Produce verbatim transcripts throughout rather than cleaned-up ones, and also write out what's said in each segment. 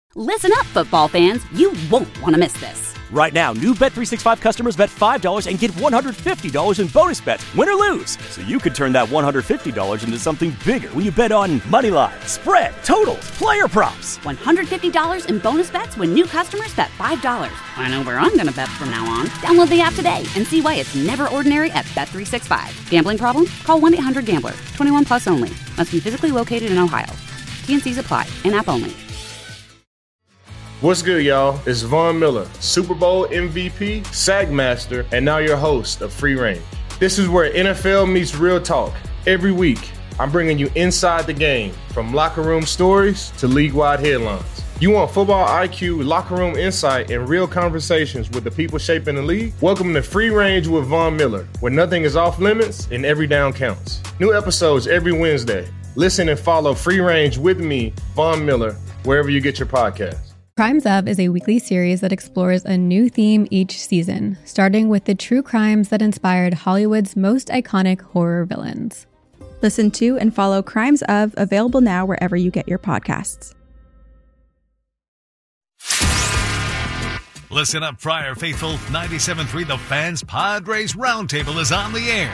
Listen up, football fans. You won't want to miss this. Right now, new Bet three sixty-five customers bet five dollars and get one hundred fifty dollars in bonus bets, win or lose. So you could turn that one hundred fifty dollars into something bigger when you bet on money line, spread, totals, player props. one hundred fifty dollars in bonus bets when new customers bet five dollars. I know where I'm going to bet from now on. Download the app today and see why it's never ordinary at Bet three sixty-five. Gambling problem? Call one eight hundred gambler. twenty-one plus only. Must be physically located in Ohio. T N Cs apply. In-app only. What's good, y'all? It's Von Miller, Super Bowl M V P, Sack Master, and now your host of Free Range. This is where N F L meets real talk. Every week, I'm bringing you inside the game, from locker room stories to league-wide headlines. You want football I Q, locker room insight, and real conversations with the people shaping the league? Welcome to Free Range with Von Miller, where nothing is off limits and every down counts. New episodes every Wednesday. Listen and follow Free Range with me, Von Miller, wherever you get your podcasts. Crimes Of is a weekly series that explores a new theme each season, starting with the true crimes that inspired Hollywood's most iconic horror villains. Listen to and follow Crimes Of, available now wherever you get your podcasts. Listen up, Friar Faithful. ninety-seven point three The Fans Padres Roundtable is on the air.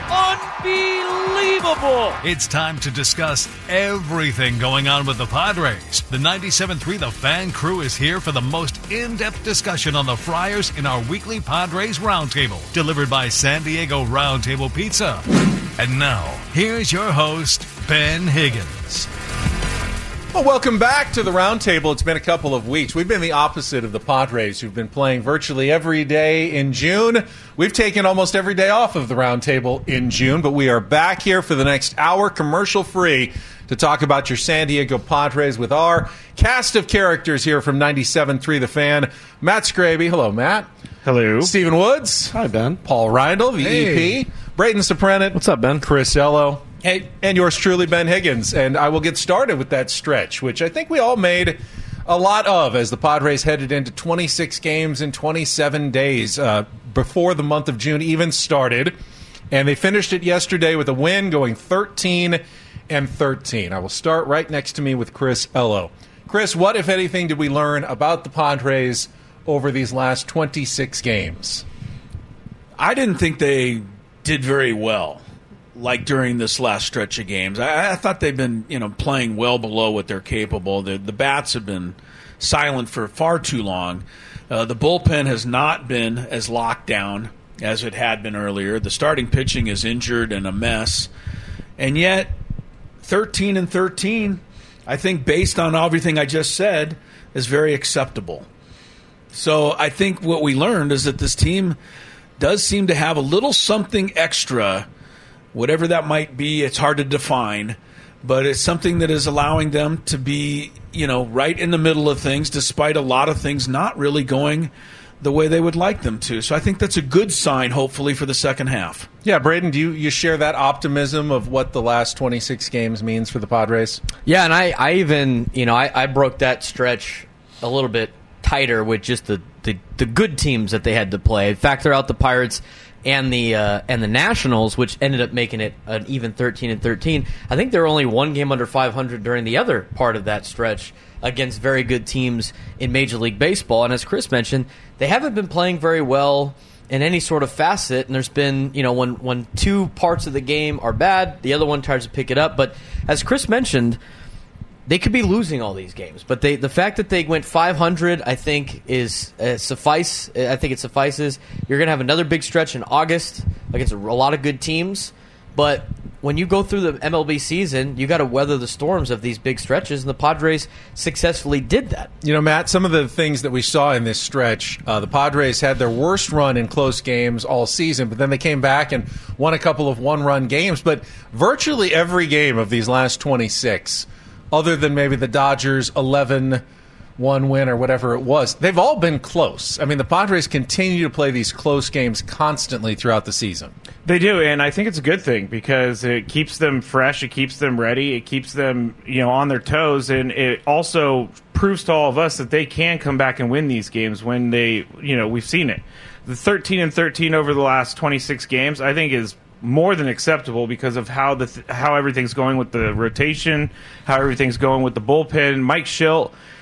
Unbelievable! It's time to discuss everything going on with the Padres. The ninety-seven point three The Fan crew is here for the most in-depth discussion on the Friars in our weekly Padres Roundtable, delivered by San Diego Roundtable Pizza. And now, here's your host, Ben Higgins. Well, welcome back to the Roundtable. It's been a couple of weeks. We've been the opposite of the Padres, who've been playing virtually every day in June. We've taken almost every day off of the Roundtable in June, but we are back here for the next hour, commercial-free, to talk about your San Diego Padres with our cast of characters here from ninety-seven point three The Fan. Matt Scraby. Hello, Matt. Hello. Stephen Woods. Hi, Ben. Paul Reindl, the hey. E P. Braden Sopranet. What's up, Ben? Chris Ello. Hey. And yours truly, Ben Higgins. And I will get started with that stretch, which I think we all made a lot of as the Padres headed into twenty-six games in twenty-seven days uh, before the month of June even started. And they finished it yesterday with a win, going thirteen and thirteen. I will start right next to me with Chris Ello. Chris, what, if anything, did we learn about the Padres over these last twenty-six games? I didn't think they did very well, like during this last stretch of games. I, I thought they've been, you know, playing well below what they're capable. The, the bats have been silent for far too long. Uh, the bullpen has not been as locked down as it had been earlier. The starting pitching is injured and a mess. And yet, thirteen and thirteen, I think based on everything I just said, is very acceptable. So I think what we learned is that this team does seem to have a little something extra. Whatever that might be, it's hard to define, but it's something that is allowing them to be, you know, right in the middle of things, despite a lot of things not really going the way they would like them to. So I think that's a good sign, hopefully, for the second half. Yeah, Braden, do you, you share that optimism of what the last twenty-six games means for the Padres? Yeah, and I, I even, you know, I, I broke that stretch a little bit tighter with just the, the, the good teams that they had to play. Factor out the Pirates and the uh, and the Nationals, which ended up making it an even thirteen and thirteen. I think they were only one game under five hundred during the other part of that stretch against very good teams in Major League Baseball. And as Chris mentioned, they haven't been playing very well in any sort of facet. And there's been, you know, when, when two parts of the game are bad, the other one tries to pick it up. But as Chris mentioned, they could be losing all these games, but they the fact that they went five hundred, I think, is uh, suffice. I think it suffices. You're going to have another big stretch in August against a lot of good teams, but when you go through the M L B season, you got to weather the storms of these big stretches, and the Padres successfully did that. You know, Matt, some of the things that we saw in this stretch, uh, the Padres had their worst run in close games all season, but then they came back and won a couple of one-run games. But virtually every game of these last twenty-six, other than maybe the Dodgers' eleven one win or whatever it was, they've all been close. I mean, the Padres continue to play these close games constantly throughout the season. They do, and I think it's a good thing because it keeps them fresh, it keeps them ready, it keeps them, you know, on their toes, and it also proves to all of us that they can come back and win these games when they, you know, we've seen it. The thirteen and thirteen over the last twenty-six games, I think, is more than acceptable because of how the th- how everything's going with the rotation, how everything's going with the bullpen. Mike Schilt,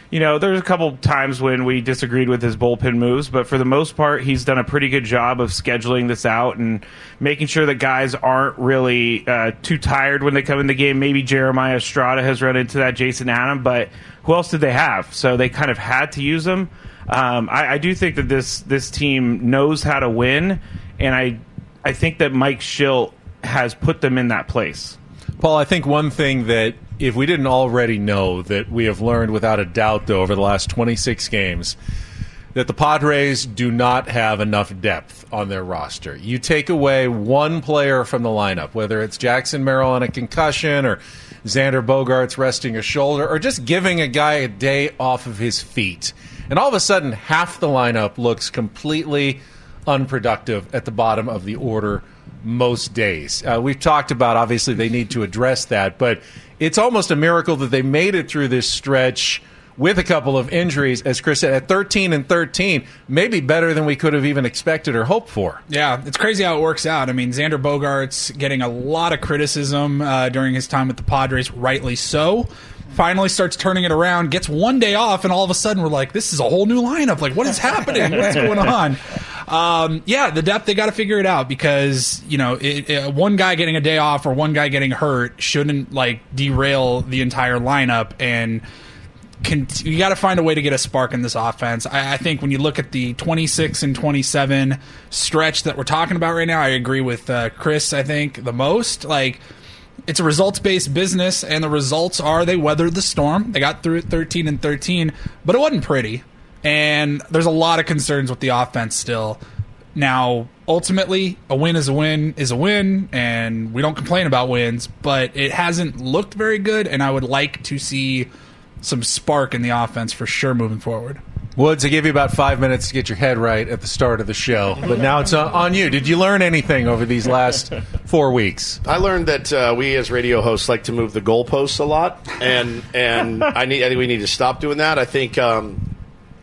you know, there's a couple times when we disagreed with his bullpen moves, but for the most part, he's done a pretty good job of scheduling this out and making sure that guys aren't really uh, too tired when they come in the game. Maybe Jeremiah Estrada has run into that, Jason Adam, but who else did they have? So they kind of had to use them. Um, I, I do think that this this team knows how to win, and I I think that Mike Schilt has put them in that place. Paul, I think one thing that if we didn't already know that we have learned without a doubt, though, over the last twenty-six games, that the Padres do not have enough depth on their roster. You take away one player from the lineup, whether it's Jackson Merrill on a concussion or Xander Bogaerts resting a shoulder or just giving a guy a day off of his feet. And all of a sudden, half the lineup looks completely unproductive at the bottom of the order most days. Uh, we've talked about, obviously, they need to address that, but it's almost a miracle that they made it through this stretch with a couple of injuries, as Chris said, at thirteen and thirteen, maybe better than we could have even expected or hoped for. Yeah, it's crazy how it works out. I mean, Xander Bogaerts getting a lot of criticism uh, during his time with the Padres, rightly so. Finally starts turning it around, gets one day off, and all of a sudden we're like, this is a whole new lineup. Like, what is happening? What's going on? Um, yeah, the depth, they got to figure it out because, you know, it, it, one guy getting a day off or one guy getting hurt shouldn't, like, derail the entire lineup. And can, you got to find a way to get a spark in this offense. I, I think when you look at the twenty-six and twenty-seven stretch that we're talking about right now, I agree with uh, Chris, I think, the most. Like, it's a results-based business, and the results are they weathered the storm. They got through it thirteen and thirteen, but it wasn't pretty. And there's a lot of concerns with the offense still. Now, ultimately, a win is a win is a win, and we don't complain about wins, but it hasn't looked very good, and I would like to see some spark in the offense for sure moving forward. Woods, I gave you about five minutes to get your head right at the start of the show, but now it's on you. Did you learn anything over these last four weeks? I learned that uh, we as radio hosts like to move the goalposts a lot, and and I need I think we need to stop doing that. I think, um,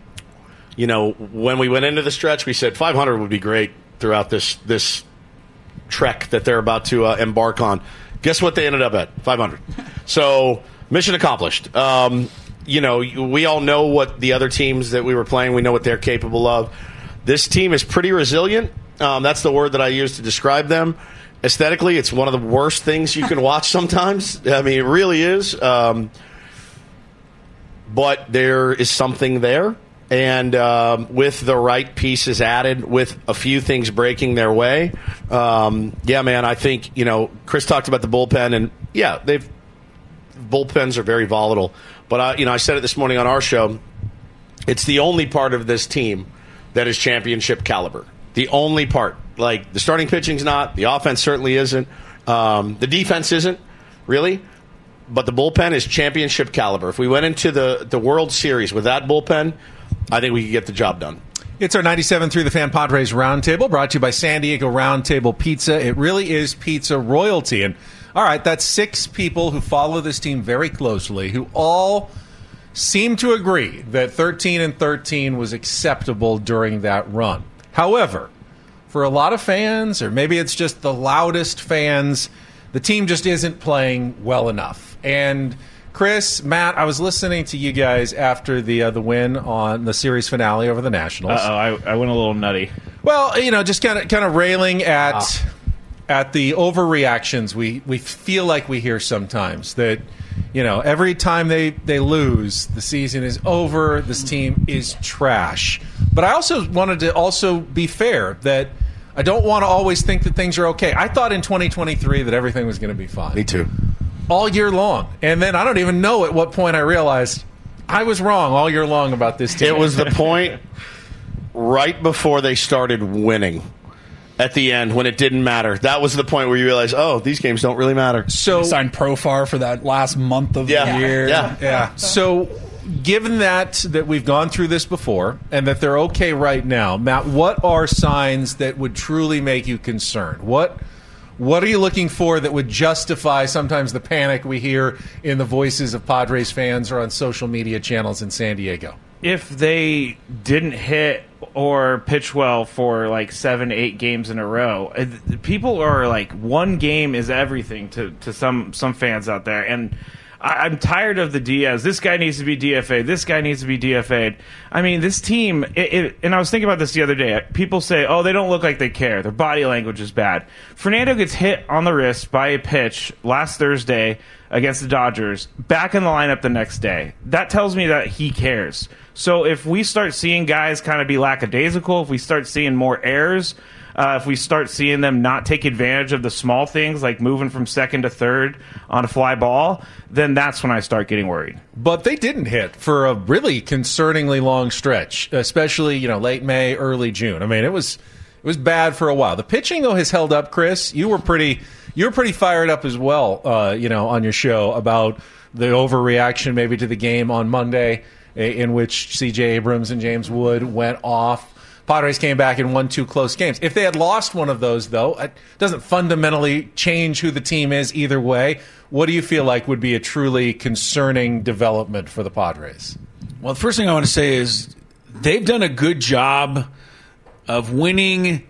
you know, when we went into the stretch, we said five hundred would be great throughout this this trek that they're about to uh, embark on. Guess what they ended up at? five hundred. So mission accomplished. Um, You know, we all know what the other teams that we were playing, we know what they're capable of. This team is pretty resilient. Um, that's the word that I use to describe them. Aesthetically, it's one of the worst things you can watch sometimes. I mean, it really is. Um, but there is something there. And um, with the right pieces added, with a few things breaking their way, um, yeah, man, I think, you know, Chris talked about the bullpen, and, yeah, they've bullpens are very volatile. But, uh, you know, I said it this morning on our show. It's the only part of this team that is championship caliber. The only part. Like, the starting pitching's not. The offense certainly isn't. Um, the defense isn't, really. But the bullpen is championship caliber. If we went into the, the World Series with that bullpen, I think we could get the job done. It's our ninety-seven point three The Fan Padres Roundtable, brought to you by San Diego Roundtable Pizza. It really is pizza royalty. And all right, that's six people who follow this team very closely, who all seem to agree that thirteen and thirteen was acceptable during that run. However, for a lot of fans, or maybe it's just the loudest fans, the team just isn't playing well enough. And Chris, Matt, I was listening to you guys after the uh, the win on the series finale over the Nationals. Uh-oh, I, I went a little nutty. Well, you know, just kind of kind of railing at... Ah. At the overreactions we, we feel like we hear sometimes that, you know, every time they, they lose, the season is over, this team is trash. But I also wanted to also be fair that I don't want to always think that things are okay. I thought in twenty twenty-three that everything was going to be fine. Me too. All year long. And then I don't even know at what point I realized I was wrong all year long about this team. It was the point right before they started winning. At the end, when it didn't matter. That was the point where you realize, oh, these games don't really matter. So signed Profar for that last month of yeah, the year. Yeah, yeah. So given that that we've gone through this before and that they're okay right now, Matt, what are signs that would truly make you concerned? What what are you looking for that would justify sometimes the panic we hear in the voices of Padres fans or on social media channels in San Diego? If they didn't hit or pitch well for like seven, eight games in a row, people are like, one game is everything to, to some some fans out there. And I, I'm tired of the Diaz. This guy needs to be D F A'd. This guy needs to be D F A'd. I mean, this team, it, it, and I was thinking about this the other day. People say, oh, they don't look like they care. Their body language is bad. Fernando gets hit on the wrist by a pitch last Thursday against the Dodgers, back in the lineup the next day. That tells me that he cares. So if we start seeing guys kind of be lackadaisical, if we start seeing more errors, Uh, if we start seeing them not take advantage of the small things like moving from second to third on a fly ball, then that's when I start getting worried. But they didn't hit for a really concerningly long stretch, especially, you know, late May, early June. I mean, it was it was bad for a while. The pitching, though, has held up, Chris. You were pretty you were pretty fired up as well, uh, you know, on your show about the overreaction maybe to the game on Monday in which C J Abrams and James Wood went off. Padres came back and won two close games. If they had lost one of those, though, it doesn't fundamentally change who the team is either way. What do you feel like would be a truly concerning development for the Padres? Well, the first thing I want to say is they've done a good job of winning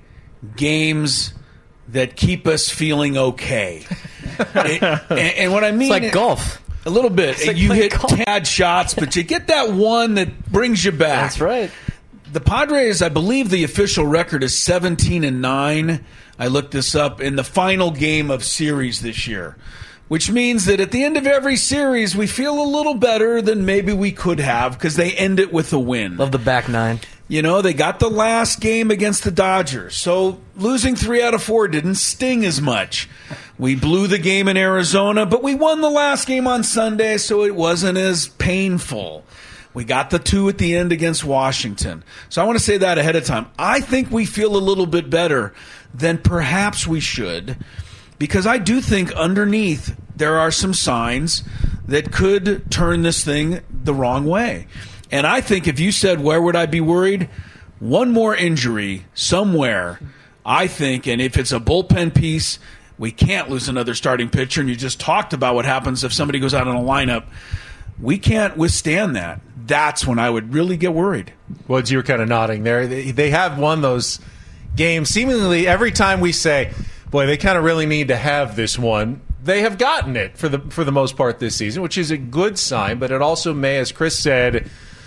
games that keep us feeling okay. and, and what I mean... It's like golf. A little bit. Like you hit golf. tad shots, but you get that one that brings you back. That's right. The Padres, I believe the official record is seventeen and nine. I looked this up in the final game of series this year, which means that at the end of every series, we feel a little better than maybe we could have because they end it with a win. Love the back nine. You know, they got the last game against the Dodgers, so losing three out of four didn't sting as much. We blew the game in Arizona, but we won the last game on Sunday, so it wasn't as painful. We got the two at the end against Washington. So I want to say that ahead of time. I think we feel a little bit better than perhaps we should, because I do think underneath there are some signs that could turn this thing the wrong way. And I think if you said, where would I be worried? One more injury somewhere, I think, and if it's a bullpen piece, we can't lose another starting pitcher, and you just talked about what happens if somebody goes out in a lineup. We can't withstand that. That's when I would really get worried. Woods, you were kind of nodding there. They, they have won those games. Seemingly every time we say, boy, they kind of really need to have this one, they have gotten it for the for the most part this season, which is a good sign, but it also may, as Chris said,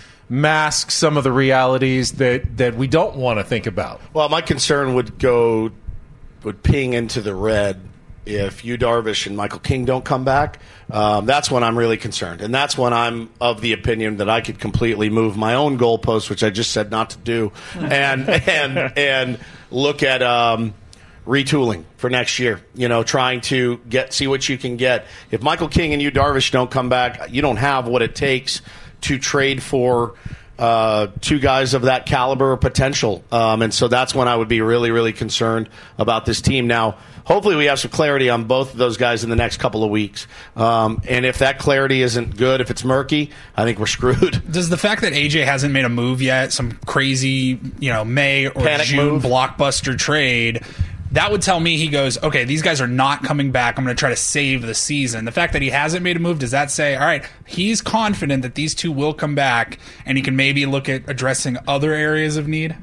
mask some of the realities that, that we don't want to think about. Well, my concern would go, would ping into the red if Yu Darvish and Michael King don't come back. Um, that's when I'm really concerned. And that's when I'm of the opinion that I could completely move my own goalpost, which I just said not to do, and and and look at um, retooling for next year. You know, trying to get see what you can get. If Michael King and Yu Darvish don't come back, you don't have what it takes to trade for uh, two guys of that caliber or potential. Um, and so that's when I would be really, really concerned about this team. Now, hopefully we have some clarity on both of those guys in the next couple of weeks. Um, and if that clarity isn't good, if it's murky, I think we're screwed. Does the fact that A J hasn't made a move yet, some crazy, you know, May or Panic June move. blockbuster trade, that would tell me he goes, okay, these guys are not coming back. I'm going to try to save the season. The fact that he hasn't made a move, does that say, all right, he's confident that these two will come back and he can maybe look at addressing other areas of need?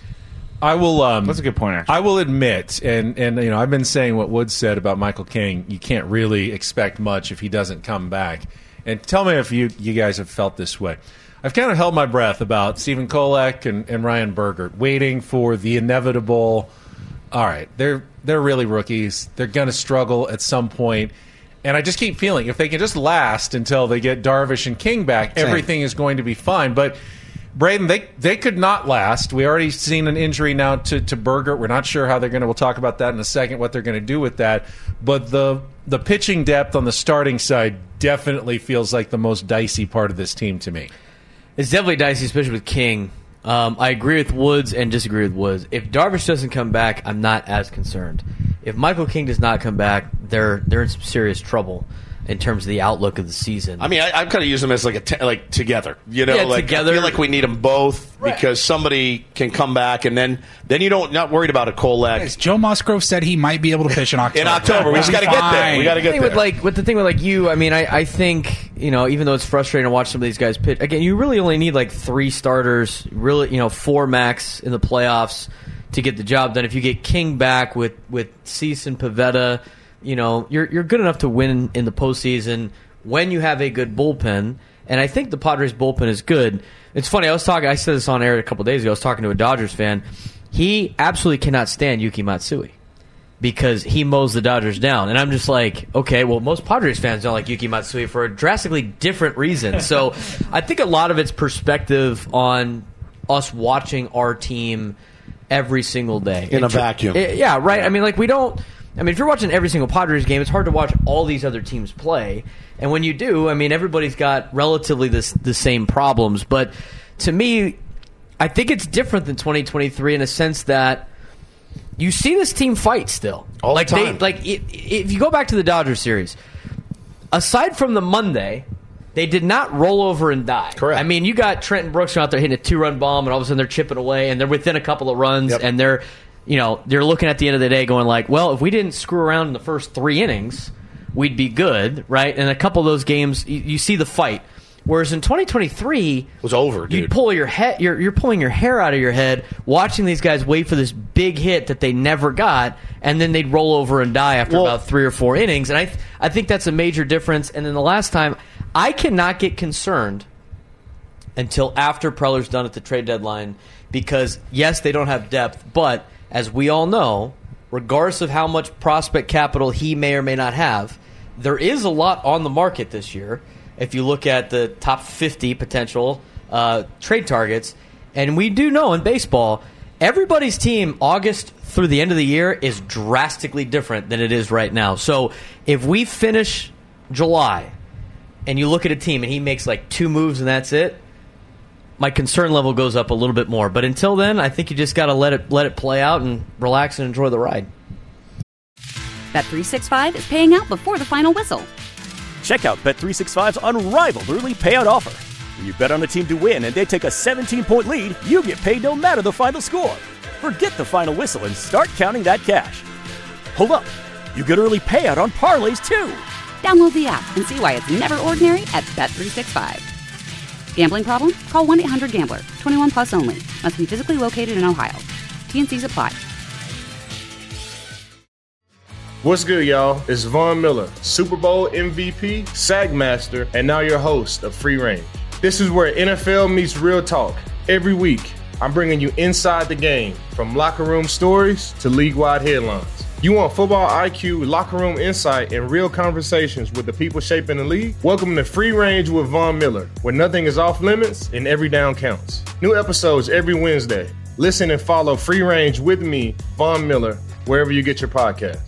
I will. Um, That's a good point, actually. I will admit, and and you know, I've been saying what Woods said about Michael King. You can't really expect much if he doesn't come back. And tell me if you you guys have felt this way. I've kind of held my breath about Stephen Kolek and, and Ryan Bergert, waiting for the inevitable. All right, they're they're really rookies. They're going to struggle at some point. And I just keep feeling if they can just last until they get Darvish and King back, Same. everything is going to be fine. But Braden, they they could not last. We already seen an injury now to, to Bergert. We're not sure how they're going to. We'll talk about that in a second, what they're going to do with that. But the the pitching depth on the starting side definitely feels like the most dicey part of this team to me. It's definitely dicey, especially with King. Um, I agree with Woods and disagree with Woods. If Darvish doesn't come back, I'm not as concerned. If Michael King does not come back, they're they're in some serious trouble in terms of the outlook of the season. I mean, I, I kind of use them as like a te- like together. You know, Yeah, like together. I feel like we need them both Right. because somebody can come back, and then then you don't not worried about a Kolek. Guys, Joe Musgrove said he might be able to pitch in October. In October, we just got to get there. We got to The get thing there. with like with the thing with like you, I mean, I, I think you know, even though it's frustrating to watch some of these guys pitch, again, you really only need like three starters, really, you know, four max in the playoffs to get the job done. If you get King back with with Cease and Pivetta, you know, you're you're good enough to win in the postseason when you have a good bullpen, and I think the Padres bullpen is good. It's funny, I was talking, I said this on air a couple days ago, I was talking to a Dodgers fan. He absolutely cannot stand Yuki Matsui because he mows the Dodgers down. And I'm just like, okay, well, most Padres fans don't like Yuki Matsui for a drastically different reason. So I think a lot of it's perspective on us watching our team every single day. In a vacuum. It, yeah, right. Yeah. I mean, like, we don't... I mean, if you're watching every single Padres game, it's hard to watch all these other teams play. And when you do, I mean, everybody's got relatively this, the same problems. But to me, I think it's different than twenty twenty-three in a sense that you see this team fight still. All like the time. They, like it, if you go back to the Dodgers series, aside from the Monday, they did not roll over and die. Correct. I mean, you got Trenton Brooks out there hitting a two-run bomb, and all of a sudden they're chipping away, and they're within a couple of runs, Yep. and they're... You know, they're looking at the end of the day going like, well, if we didn't screw around in the first three innings, we'd be good, right? And a couple of those games, you, you see the fight. Whereas in twenty twenty-three, it was over, dude. You pull your head, you're, you're pulling your hair out of your head watching these guys wait for this big hit that they never got, and then they'd roll over and die after well, about three or four innings. And I, th- I think that's a major difference. And then the last time, I cannot get concerned until after Preller's done at the trade deadline because, yes, they don't have depth, but as we all know, regardless of how much prospect capital he may or may not have, there is a lot on the market this year. If you look at the top fifty potential uh, trade targets, and we do know in baseball, everybody's team August through the end of the year is drastically different than it is right now. So if we finish July and you look at a team and he makes like two moves and that's it, my concern level goes up a little bit more. But until then, I think you just got to let it let it play out and relax and enjoy the ride. Bet three sixty-five is paying out before the final whistle. Check out Bet three sixty-five's unrivaled early payout offer. When you bet on a team to win and they take a seventeen-point lead, you get paid no matter the final score. Forget the final whistle and start counting that cash. Hold up. You get early payout on parlays, too. Download the app and see why it's never ordinary at Bet three sixty-five. Gambling problem? Call one eight hundred gambler. twenty-one plus only. Must be physically located in Ohio. T N Cs apply. What's good, y'all? It's Von Miller, Super Bowl M V P, SAG Master, and now your host of Free Range. This is where N F L meets real talk. Every week, I'm bringing you inside the game, from locker room stories to league-wide headlines. You want football I Q, locker room insight, and real conversations with the people shaping the league? Welcome to Free Range with Von Miller, where nothing is off limits and every down counts. New episodes every Wednesday. Listen and follow Free Range with me, Von Miller, wherever you get your podcasts.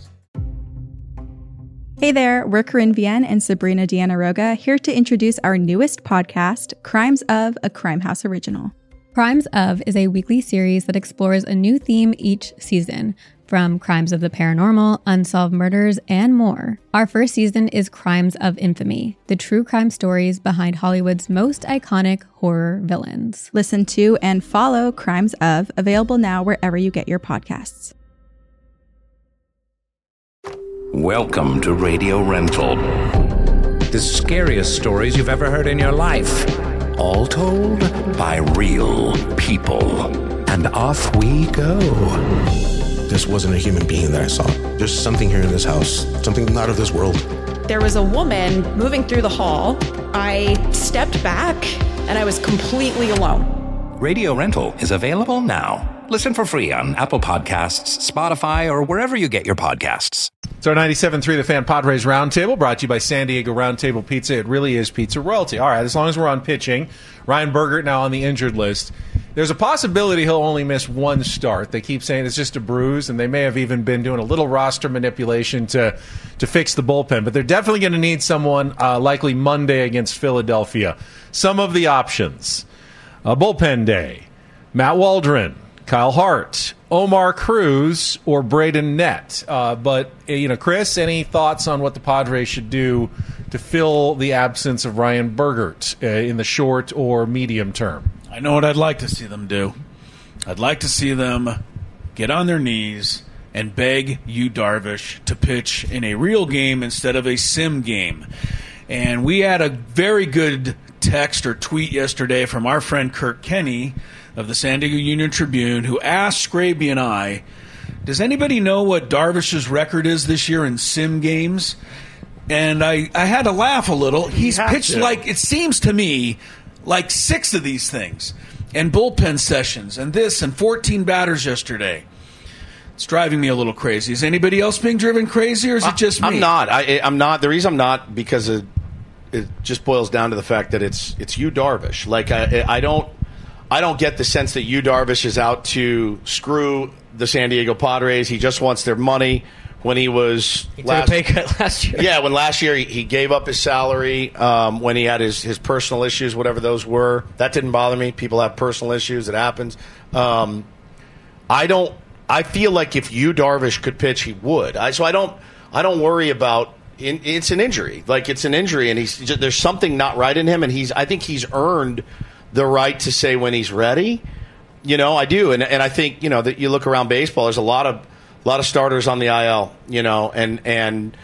Hey there, we're Corinne Vienne and Sabrina Deanna Roga, here to introduce our newest podcast, Crimes of, a Crime House original. Crimes of is a weekly series that explores a new theme each season, from crimes of the paranormal, unsolved murders, and more. Our first season is Crimes of Infamy, the true crime stories behind Hollywood's most iconic horror villains. Listen to and follow Crimes of, available now wherever you get your podcasts. Welcome to Radio Rental. The scariest stories you've ever heard in your life. All told by real people. And off we go. This wasn't a human being that I saw. There's something here in this house, something not of this world. There was a woman moving through the hall. I stepped back and I was completely alone. Radio Rental is available now. Listen for free on Apple Podcasts, Spotify, or wherever you get your podcasts. It's our ninety-seven point three The Fan Padres Roundtable, brought to you by San Diego Roundtable Pizza. It really is pizza royalty. All right, as long as we're on pitching, Ryan Bergert now on the injured list. There's a possibility he'll only miss one start. They keep saying it's just a bruise, and they may have even been doing a little roster manipulation to, to fix the bullpen. But they're definitely going to need someone, uh, likely Monday against Philadelphia. Some of the options. Uh, bullpen day. Matt Waldron, Kyle Hart, Omar Cruz, or Braden Nett. Uh, but, you know, Chris, any thoughts on what the Padres should do to fill the absence of Ryan Bergert uh, in the short or medium term? I know what I'd like to see them do. I'd like to see them get on their knees and beg Yu Darvish to pitch in a real game instead of a sim game. And we had a very good text or tweet yesterday from our friend Kirk Kenny of the San Diego Union-Tribune, who asked Scraby and I, does anybody know what Darvish's record is this year in sim games? and I, I had to laugh a little. He's have pitched to. like, it seems to me, like six of these things, and bullpen sessions, and this, and fourteen batters yesterday. It's driving me a little crazy. Is anybody else being driven crazy, or is it just me? I'm not. I, I'm not. The reason I'm not, because it, it just boils down to the fact that it's it's Yu Darvish. Like I, I don't I don't get the sense that Yu Darvish is out to screw the San Diego Padres. He just wants their money. When he was He last, took a pay cut last year. yeah, when last year he, he gave up his salary, um, when he had his, his personal issues, whatever those were, that didn't bother me. People have personal issues; it happens. Um, I don't. I feel like if Yu Darvish could pitch, he would. I, so I don't. I don't worry about. In, it's an injury. Like it's an injury, and he's there's something not right in him, and he's. I think he's earned the right to say when he's ready. You know, I do, and and I think you know that you look around baseball. There's a lot of a lot of starters on the I L. You know, and and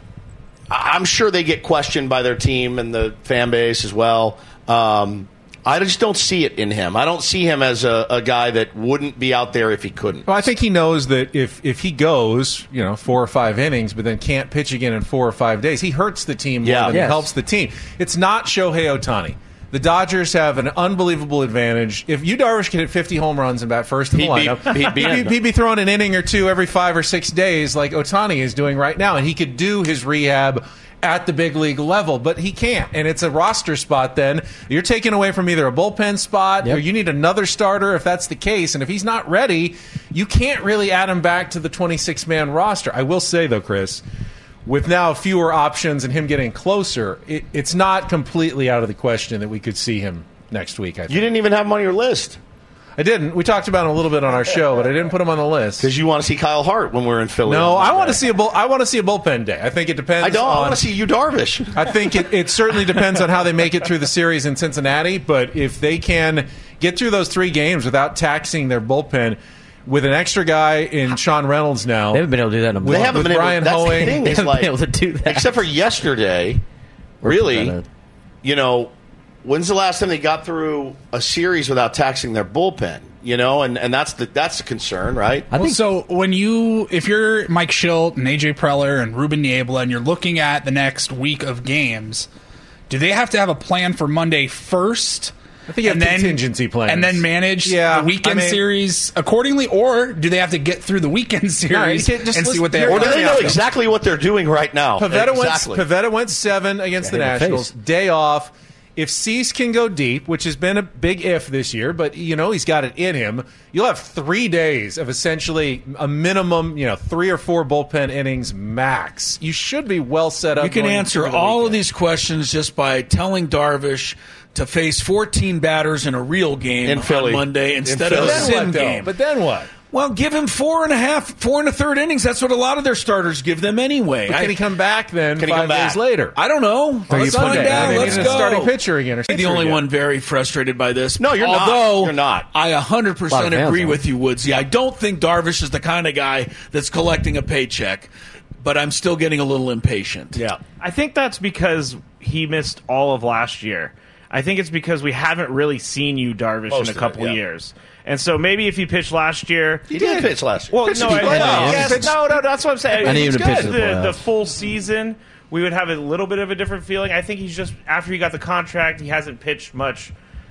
I'm sure they get questioned by their team and the fan base as well. Um, I just don't see it in him. I don't see him as a, a guy that wouldn't be out there if he couldn't. Well, I think he knows that if, if he goes, you know, four or five innings, but then can't pitch again in four or five days, he hurts the team more Yeah. than Yes. he helps the team. It's not Shohei Ohtani. The Dodgers have an unbelievable advantage. If Yu Darvish could hit fifty home runs and bat first in the He'd be- lineup, he'd be he'd, in. be, he'd be throwing an inning or two every five or six days like Ohtani is doing right now, and he could do his rehab at the big league level, but he can't. And it's a roster spot then. You're taking away from either a bullpen spot Yep. or you need another starter if that's the case. And if he's not ready, you can't really add him back to the twenty-six man roster. I will say, though, Chris, with now fewer options and him getting closer, it, it's not completely out of the question that we could see him next week, I think. You didn't even have him on your list. I didn't. We talked about him a little bit on our show, but I didn't put him on the list. Because you want to see Kyle Hart when we're in Philly. No, on I want Monday. to see a bull, I want to see a bullpen day. I think it depends. I don't. On, I want to see Yu Darvish. I think it, it certainly depends on how they make it through the series in Cincinnati. But if they can get through those three games without taxing their bullpen, with an extra guy in Sean Reynolds now, They haven't been able to do that in a with, They month. haven't with been Brian able. That's Hoeing. the thing. They Is haven't like, been able to do that. except for yesterday. Really, you know, when's the last time they got through a series without taxing their bullpen? You know, and, and that's the that's the concern, right? Well, so when you, if you're Mike Schilt and A J Preller and Ruben Niebla, and you're looking at the next week of games, do they have to have a plan for Monday first? I think you have and then- contingency plans. and then manage Yeah, the weekend I mean- series accordingly, or do they have to get through the weekend series can't just and see listen- what they you're have? Or do to they do? know exactly what they're doing right now? Pavetta exactly. went Pavetta went seven against the Yeah, hit the Nationals. face. Day off. If Cease can go deep, which has been a big if this year, but you know he's got it in him, you'll have three days of essentially a minimum, you know, three or four bullpen innings max. You should be well set up. You can going answer into the all of weekend. these questions just by telling Darvish to face fourteen batters in a real game In on Philly. Monday In instead Philly. of a Then sim what, though? game. But then what? Well, give him four and a half, four and a third innings. That's what a lot of their starters give them anyway. But can I, he come back then Can he five come back? days later? I don't know. Or Let's you find Sunday. out. I mean, Let's he's a go. starting pitcher again or I'm the pitcher only again. one very frustrated by this. No, you're not. Although, You're not. I one hundred A lot percent of fans agree are. with you, Woodsy. I don't think Darvish is the kind of guy that's collecting a paycheck, but I'm still getting a little impatient. Yeah. I think that's because he missed all of last year. I think it's because we haven't really seen you, Darvish, Most in of a couple it, yeah. years. And so maybe if he pitched last year... He did pitch last year. Well, Pitched no, in I, the playoffs. yes, no, no, that's what I'm saying. I didn't It's even pitch good. in the the, playoffs. the full season, we would have a little bit of a different feeling. I think he's just, after he got the contract, he hasn't pitched much,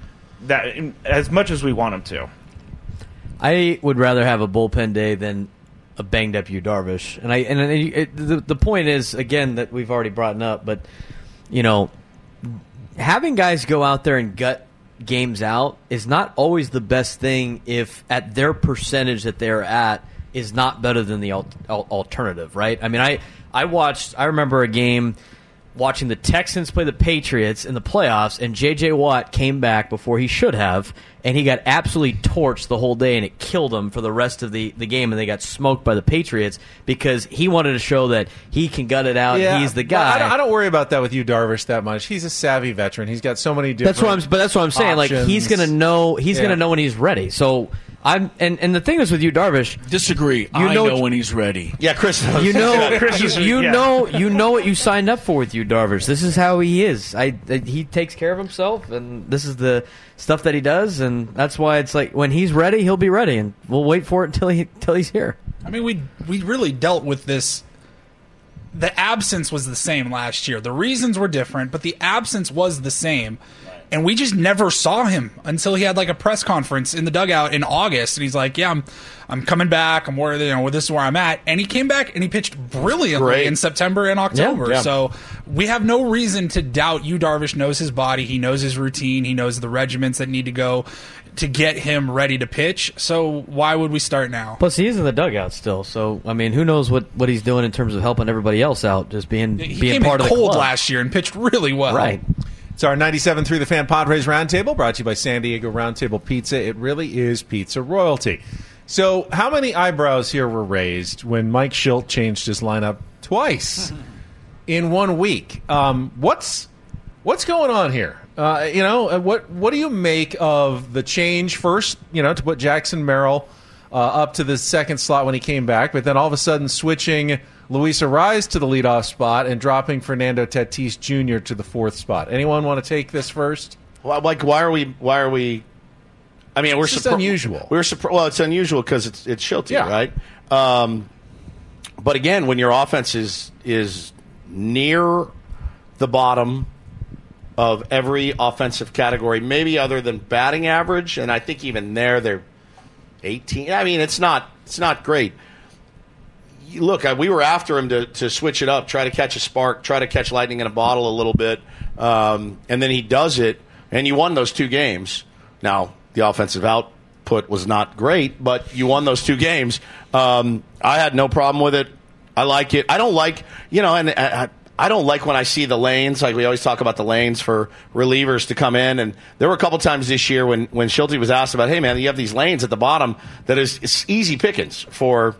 that as much as we want him to. I would rather have a bullpen day than a banged up Yu Darvish. And I and it, the the point is again that we've already brought up, but you know, having guys go out there and gut games out is not always the best thing if at their percentage that they're at is not better than the al- al- alternative, right? I mean, I I watched I remember a game watching the Texans play the Patriots in the playoffs, and J J. Watt came back before he should have, and he got absolutely torched the whole day, and it killed him for the rest of the, the game, and they got smoked by the Patriots because he wanted to show that he can gut it out, Yeah, he's the but guy. I don't, I don't worry about that with you, Darvish, that much. He's a savvy veteran. He's got so many different. That's what I'm. But that's what I'm saying. Like he's options. gonna know. He's Yeah. gonna know when he's ready. So I'm. And, and the thing is with you, Darvish. Disagree. You I know, know when he's ready. Yeah, Chris knows. You know. Chris you is- you yeah. know. You know what you signed up for with you, Darvish. This is how he is. I. He takes care of himself, and this is the stuff that he does, and that's why it's like when he's ready, he'll be ready, and we'll wait for it until he until he's here. I mean, we we really dealt with this the absence was the same last year. The reasons were different, but the absence was the same. And we just never saw him until he had like a press conference in the dugout in August, and he's like, "Yeah, I'm, I'm coming back. I'm where you know, this is where I'm at." And he came back and he pitched brilliantly Great. in September and October. Yeah, yeah. So we have no reason to doubt Yu Darvish knows his body. He knows his routine. He knows the regimens that need to go to get him ready to pitch. So why would we start now? Plus, he is in the dugout still. So I mean, who knows what, what he's doing in terms of helping everybody else out, just being He being came part in of the cold club. last year and pitched really well. Right. It's our ninety-seven point three The Fan Padres Roundtable, brought to you by San Diego Roundtable Pizza. It really is pizza royalty. So how many eyebrows here were raised when Mike Shildt changed his lineup twice in one week? Um, what's what's going on here? Uh, you know, what what do you make of the change first, you know, to put Jackson Merrill uh, up to the second slot when he came back, but then all of a sudden switching Luis Arraez to the leadoff spot and dropping Fernando Tatis Junior to the fourth spot. Anyone want to take this first? Well, like, why are we? Why are we? I mean, we're It's just surpri- unusual. We're surpri- well, it's unusual because it's it's Shilty, Yeah. right? Um, but again, when your offense is is near the bottom of every offensive category, maybe other than batting average, and I think even there they're eighteen. I mean, it's not it's not great. Look, we were after him to, to switch it up, try to catch a spark, try to catch lightning in a bottle a little bit, um, and then he does it, and you won those two games. Now, the offensive output was not great, but you won those two games. Um, I had no problem with it. I like it. I don't like, you know, and I, I don't like when I see the lanes. Like we always talk about the lanes for relievers to come in, and there were a couple times this year when when Shilty was asked about, hey man, you have these lanes at the bottom that is it's easy pickings for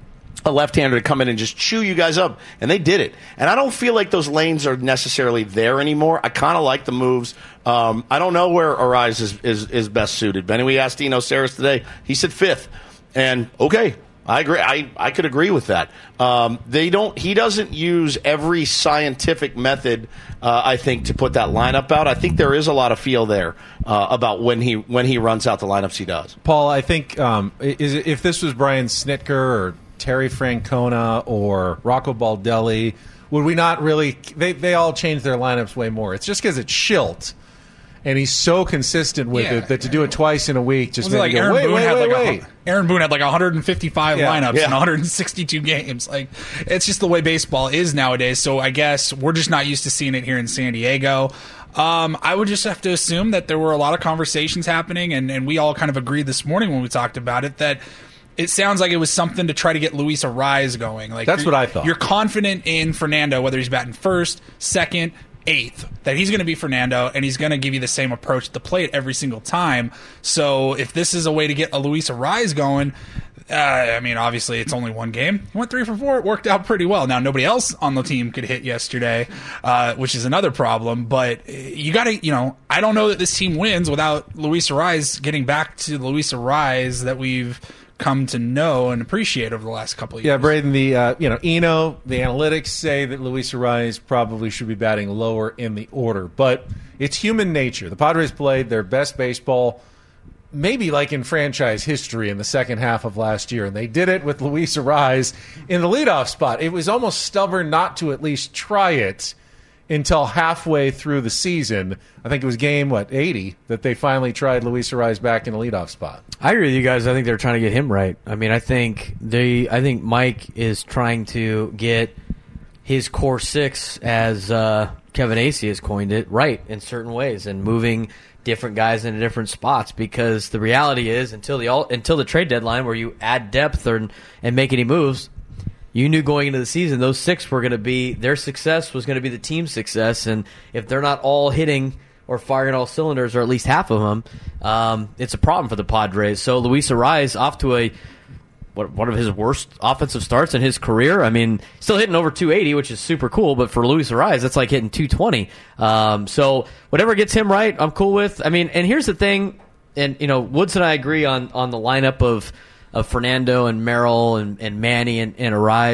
a left-hander to come in and just chew you guys up, and they did it. And I don't feel like those lanes are necessarily there anymore. I kind of like the moves. Um, I don't know where Arraez is, is, is best suited. Benny, we asked Dino Saris today. He said fifth. And, okay, I agree. I, I could agree with that. Um, they don't. He doesn't use every scientific method, uh, I think, to put that lineup out. I think there is a lot of feel there uh, about when he when he runs out the lineups he does. Paul, I think um, is if this was Brian Snitker or Terry Francona or Rocco Baldelli, would we not really they, – they all change their lineups way more. It's just because it's Shildt, and he's so consistent with Yeah. it that to do it twice in a week just Was it made like me go, Aaron wait, Boone wait, had wait, like wait. A, Aaron Boone had like one hundred fifty-five Yeah. lineups Yeah. in one hundred sixty-two games. Like, it's just the way baseball is nowadays. So I guess we're just not used to seeing it here in San Diego. Um, I would just have to assume that there were a lot of conversations happening, and, and we all kind of agreed this morning when we talked about it that it sounds like it was something to try to get Luis Arraez going. Like That's what I thought. You're confident in Fernando, whether he's batting first, second, eighth, that he's going to be Fernando, and he's going to give you the same approach at the plate every single time. So if this is a way to get a Luis Arraez going, uh, I mean, obviously it's only one game. He went three for four. It worked out pretty well. Now, nobody else on the team could hit yesterday, uh, which is another problem. But you got to, you know, I don't know that this team wins without Luis Arraez getting back to the Luis Arraez that we've come to know and appreciate over the last couple of years. Yeah, Braden, the uh, you know Eno, the analytics say that Luis Arraez probably should be batting lower in the order, but it's human nature. The Padres played their best baseball, maybe like in franchise history, in the second half of last year, and they did it with Luis Arraez in the leadoff spot. It was almost stubborn not to at least try it until halfway through the season. I think it was game, what, eighty, that they finally tried Luis Arraez back in the leadoff spot. I agree with you guys. I think they're trying to get him right. I mean, I think they. I think Mike is trying to get his core six, as uh, Kevin Acee has coined it, right in certain ways, and moving different guys into different spots. Because the reality is, until the until the trade deadline, where you add depth or, and make any moves, you knew going into the season those six were going to be their success was going to be the team's success, and if they're not all hitting or firing all cylinders, or at least half of them, um, it's a problem for the Padres. So Luis Arraez off to a what, one of his worst offensive starts in his career. I mean, still hitting over two eighty, which is super cool, but for Luis Arraez, that's like hitting two twenty. Um, so whatever gets him right, I'm cool with. I mean, and here's the thing, and you know, Woods and I agree on on the lineup of of Fernando and Merrill and, and Manny and, and Arraez.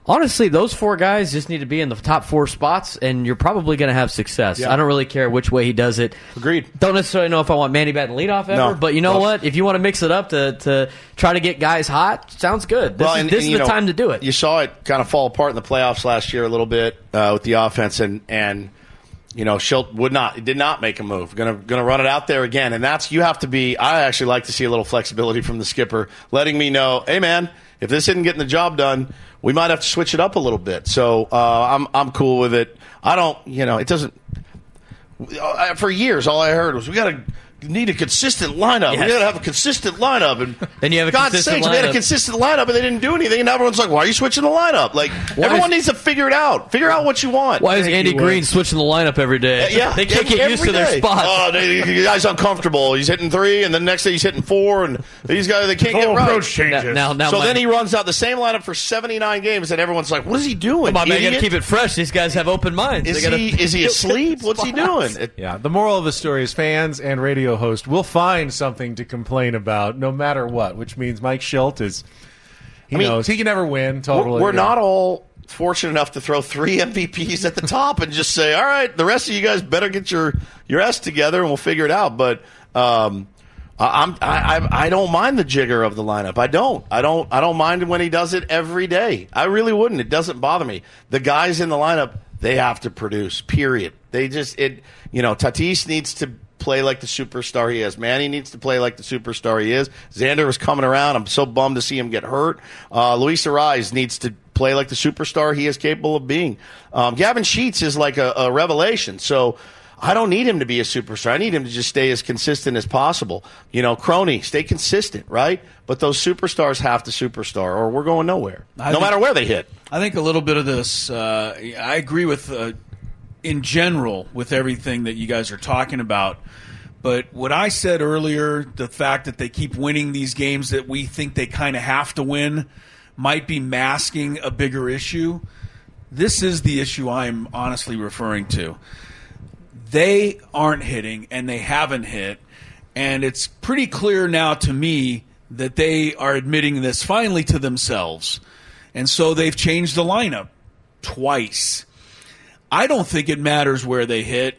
Honestly, those four guys just need to be in the top four spots, and you're probably going to have success. Yeah. I don't really care which way he does it. Agreed. Don't necessarily know if I want Manny batting leadoff ever, No. but you know Well, what? If you want to mix it up to, to try to get guys hot, sounds good. This Well, is, and- this and, is you the know, time to do it. You saw it kind of fall apart in the playoffs last year a little bit uh, with the offense, and and you know Schilt would not, did not make a move. Going to going to run it out there again, and that's you have to be. I actually like to see a little flexibility from the skipper, letting me know, hey man, if this isn't getting the job done, we might have to switch it up a little bit. So uh, I'm I'm cool with it. I don't, you know, it doesn't. For years, all I heard was we got to. Need a consistent lineup. Yes. We got to have a consistent lineup. And Then you have a God's consistent sakes, we had a lineup. consistent lineup, and they didn't do anything. And everyone's like, "Why are you switching the lineup?" Like Why everyone is- needs to figure it out. Figure out what you want. Why is Andy Green switching the lineup every day? Yeah, They can't every- get used to every their day. spots. Oh, they, the guy's uncomfortable. He's hitting three, and the next day he's hitting four, and these guys they can't The get whole right. approach changes. Now- now- now so my- then he runs out the same lineup for seventy-nine games, and everyone's like, "What is he doing? Come on, man, you got to idiot? keep it fresh. These guys have open minds. Is They gotta- he is he asleep? What's he doing?" It- Yeah, the moral of the story is fans and radio host will find something to complain about no matter what, which means Mike Schilt is, he I mean, knows he can never win totally. We're, we're not all fortunate enough to throw three M V Ps at the top and just say, all right, the rest of you guys better get your, your S together and we'll figure it out. But um, I- I'm, I, I, I don't mind the jigger of the lineup. I don't. I don't. I don't mind when he does it every day. I really wouldn't. It doesn't bother me. The guys in the lineup, they have to produce, period. They just, it. you know, Tatis needs to play like the superstar he is. Manny needs to play like the superstar he is. Xander was coming around. I'm so bummed to see him get hurt. Uh, Luis Arraez needs to play like the superstar he is capable of being. Um, Gavin Sheets is like a, a revelation. So I don't need him to be a superstar. I need him to just stay as consistent as possible. You know, Crony, stay consistent, right? But those superstars have to superstar or we're going nowhere, I no think- matter where they hit. I think a little bit of this, uh, I agree with, uh, in general, with everything that you guys are talking about. But what I said earlier, the fact that they keep winning these games that we think they kind of have to win, might be masking a bigger issue. This is the issue I'm honestly referring to. They aren't hitting, and they haven't hit, and it's pretty clear now to me that they are admitting this finally to themselves. And so they've changed the lineup twice. I don't think it matters where they hit,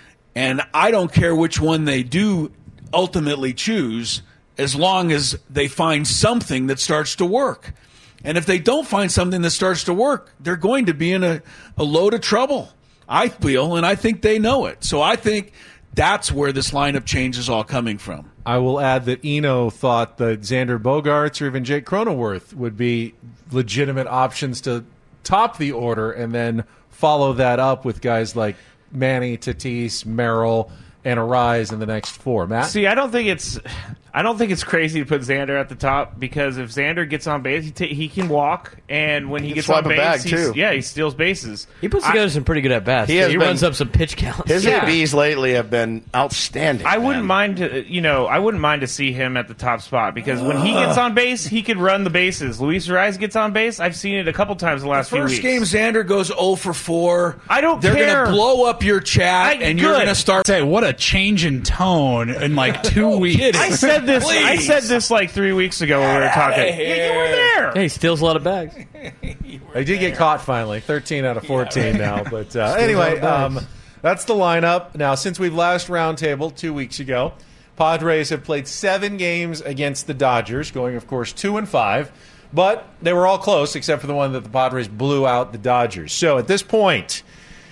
and I don't care which one they do ultimately choose as long as they find something that starts to work. And if they don't find something that starts to work, they're going to be in a, a load of trouble, I feel, and I think they know it. So I think that's where this lineup change is all coming from. I will add that Eno thought that Xander Bogaerts or even Jake Cronenworth would be legitimate options to top the order and then follow that up with guys like Manny, Tatis, Merrill, and Arraez in the next four. Matt? See, I don't think it's, I don't think it's crazy to put Xander at the top because if Xander gets on base, he, t- he can walk, and when he, He can gets swipe on a bag, base, he's, too. yeah, he steals bases. He puts together some pretty good at bats. He He, has he been- runs up some pitch counts. His Yeah. A Bs lately have been outstanding. I wouldn't man. mind to, you know, I wouldn't mind to see him at the top spot because when he gets on base, he could run the bases. Luis Arraez gets on base. I've seen it a couple times the last few First weeks. game, Xander goes zero for four. I don't They're care. going to blow up your chat, I- and you're good. going to start. Say, what a change in tone in like two weeks. kidding. I said this. I Please. said this like three weeks ago when we were talking. Yeah, you were there. Yeah, he steals a lot of bags. They did get caught finally, thirteen out of fourteen now. But uh, anyway, um, that's the lineup. Now, since we've last roundtable two weeks ago, Padres have played seven games against the Dodgers, going, of course, two and five. But they were all close, except for the one that the Padres blew out the Dodgers. So at this point,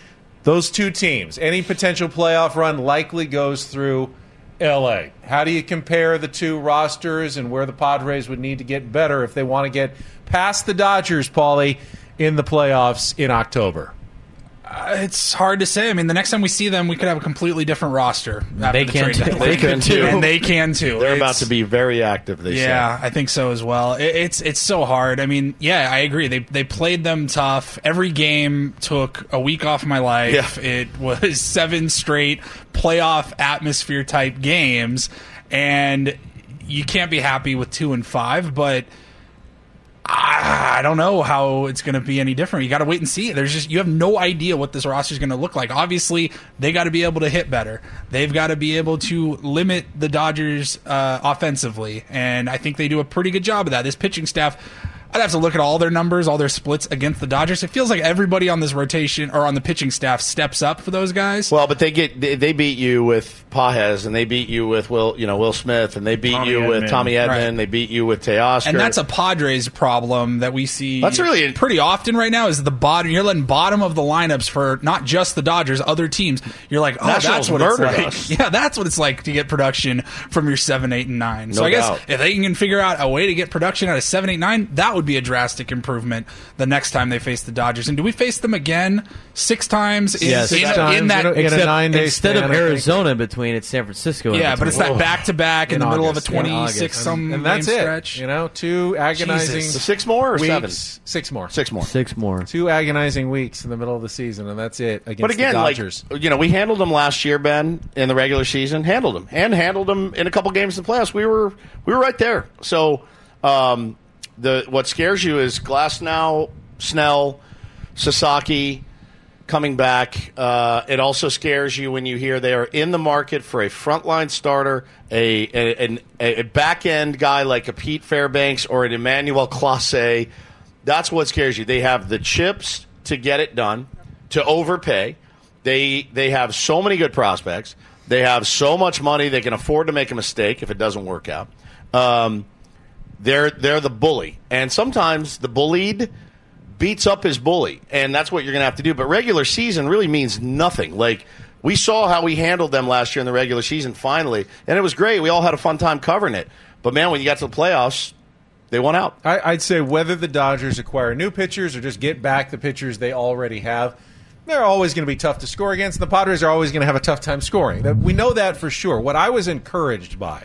those two teams, any potential playoff run likely goes through L A. How do you compare the two rosters and where the Padres would need to get better if they want to get past the Dodgers, Paulie, in the playoffs in October? Uh, it's hard to say. I mean, the next time we see them, we could have a completely different roster. after They the can trade too. deadline. They can too. And they can too. They're It's- about to be very active. They yeah, say. I think so as well. It, it's it's so hard. I mean, yeah, I agree. They they played them tough. Every game took a week off my life. Yeah. It was seven straight playoff atmosphere type games, and you can't be happy with two and five, but I, I don't know how it's going to be any different. You got to wait and see. There's just you have no idea what this roster is going to look like. Obviously, they got to be able to hit better. They've got to be able to limit the Dodgers uh, offensively, and I think they do a pretty good job of that. This pitching staff, I'd have to look at all their numbers, all their splits against the Dodgers. It feels like everybody on this rotation or on the pitching staff steps up for those guys. Well, but they get they, they beat you with Pages, and they beat you with Will, you know, Will Smith, and they beat Tommy you Edman. with Tommy Edman. Right. They beat you with Teoscar. And that's a Padres problem that we see That's really pretty often right now is the bottom. You're letting bottom of the lineups for not just the Dodgers, other teams. You're like, oh, Nationals that's what it's murdered like. us. Yeah, that's what it's like to get production from your seven, eight, and nine. so No I guess doubt. if they can figure out a way to get production out of seven, eight, nine, that would be a drastic improvement the next time they face the Dodgers. And do we face them again six times in, Yes. in, Six in times that in a- in a except- nine-day Instead of span, I think. Arizona between, it's San Francisco in Yeah, but between. it's that Whoa. back to back in, the middle August, of a yeah, twenty-six August. some and, and that's game it. stretch. You know, two agonizing Jesus. Six more or weeks. seven? Six more. Six more. Six more. Two agonizing weeks in the middle of the season, and that's it against But again, the like Dodgers. you know, we handled them last year, Ben, in the regular season. Handled them and handled them in a couple games in the playoffs. We were we were right there. So um, the what scares you is Glasnow, Snell, Sasaki coming back. Uh, it also scares you when you hear they are in the market for a frontline starter, a a, a, a back end guy like a Pete Fairbanks or an Emmanuel Clase. That's what scares you. They have the chips to get it done, to overpay. They they have so many good prospects. They have so much money they can afford to make a mistake if it doesn't work out. Um, they're they're the bully, and sometimes the bullied beats up his bully, and that's what you're going to have to do. But regular season really means nothing. Like, we saw how we handled them last year in the regular season finally, and it was great. We all had a fun time covering it. But, man, when you got to the playoffs, they won out. I, I'd say whether the Dodgers acquire new pitchers or just get back the pitchers they already have, they're always going to be tough to score against. The Padres are always going to have a tough time scoring. That- We know that for sure. What I was encouraged by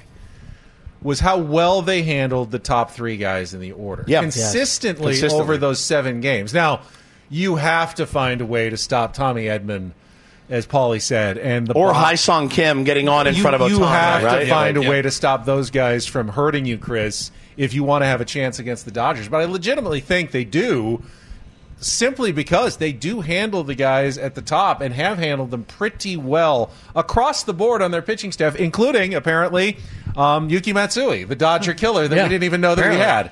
was how well they handled the top three guys in the order. Yeah. Consistently, Yes. Consistently. over those seven games. Now, you have to find a way to stop Tommy Edman, as Paulie said. and the Or Bob- Hai-Sung Kim getting on in you, front of Otani, You have right? to find Yeah, a right. way to stop those guys from hurting you, Chris, if you want to have a chance against the Dodgers. But I legitimately think they do, simply because they do handle the guys at the top and have handled them pretty well across the board on their pitching staff, including, apparently, um, Yuki Matsui, the Dodger killer that Yeah, we didn't even know that we had.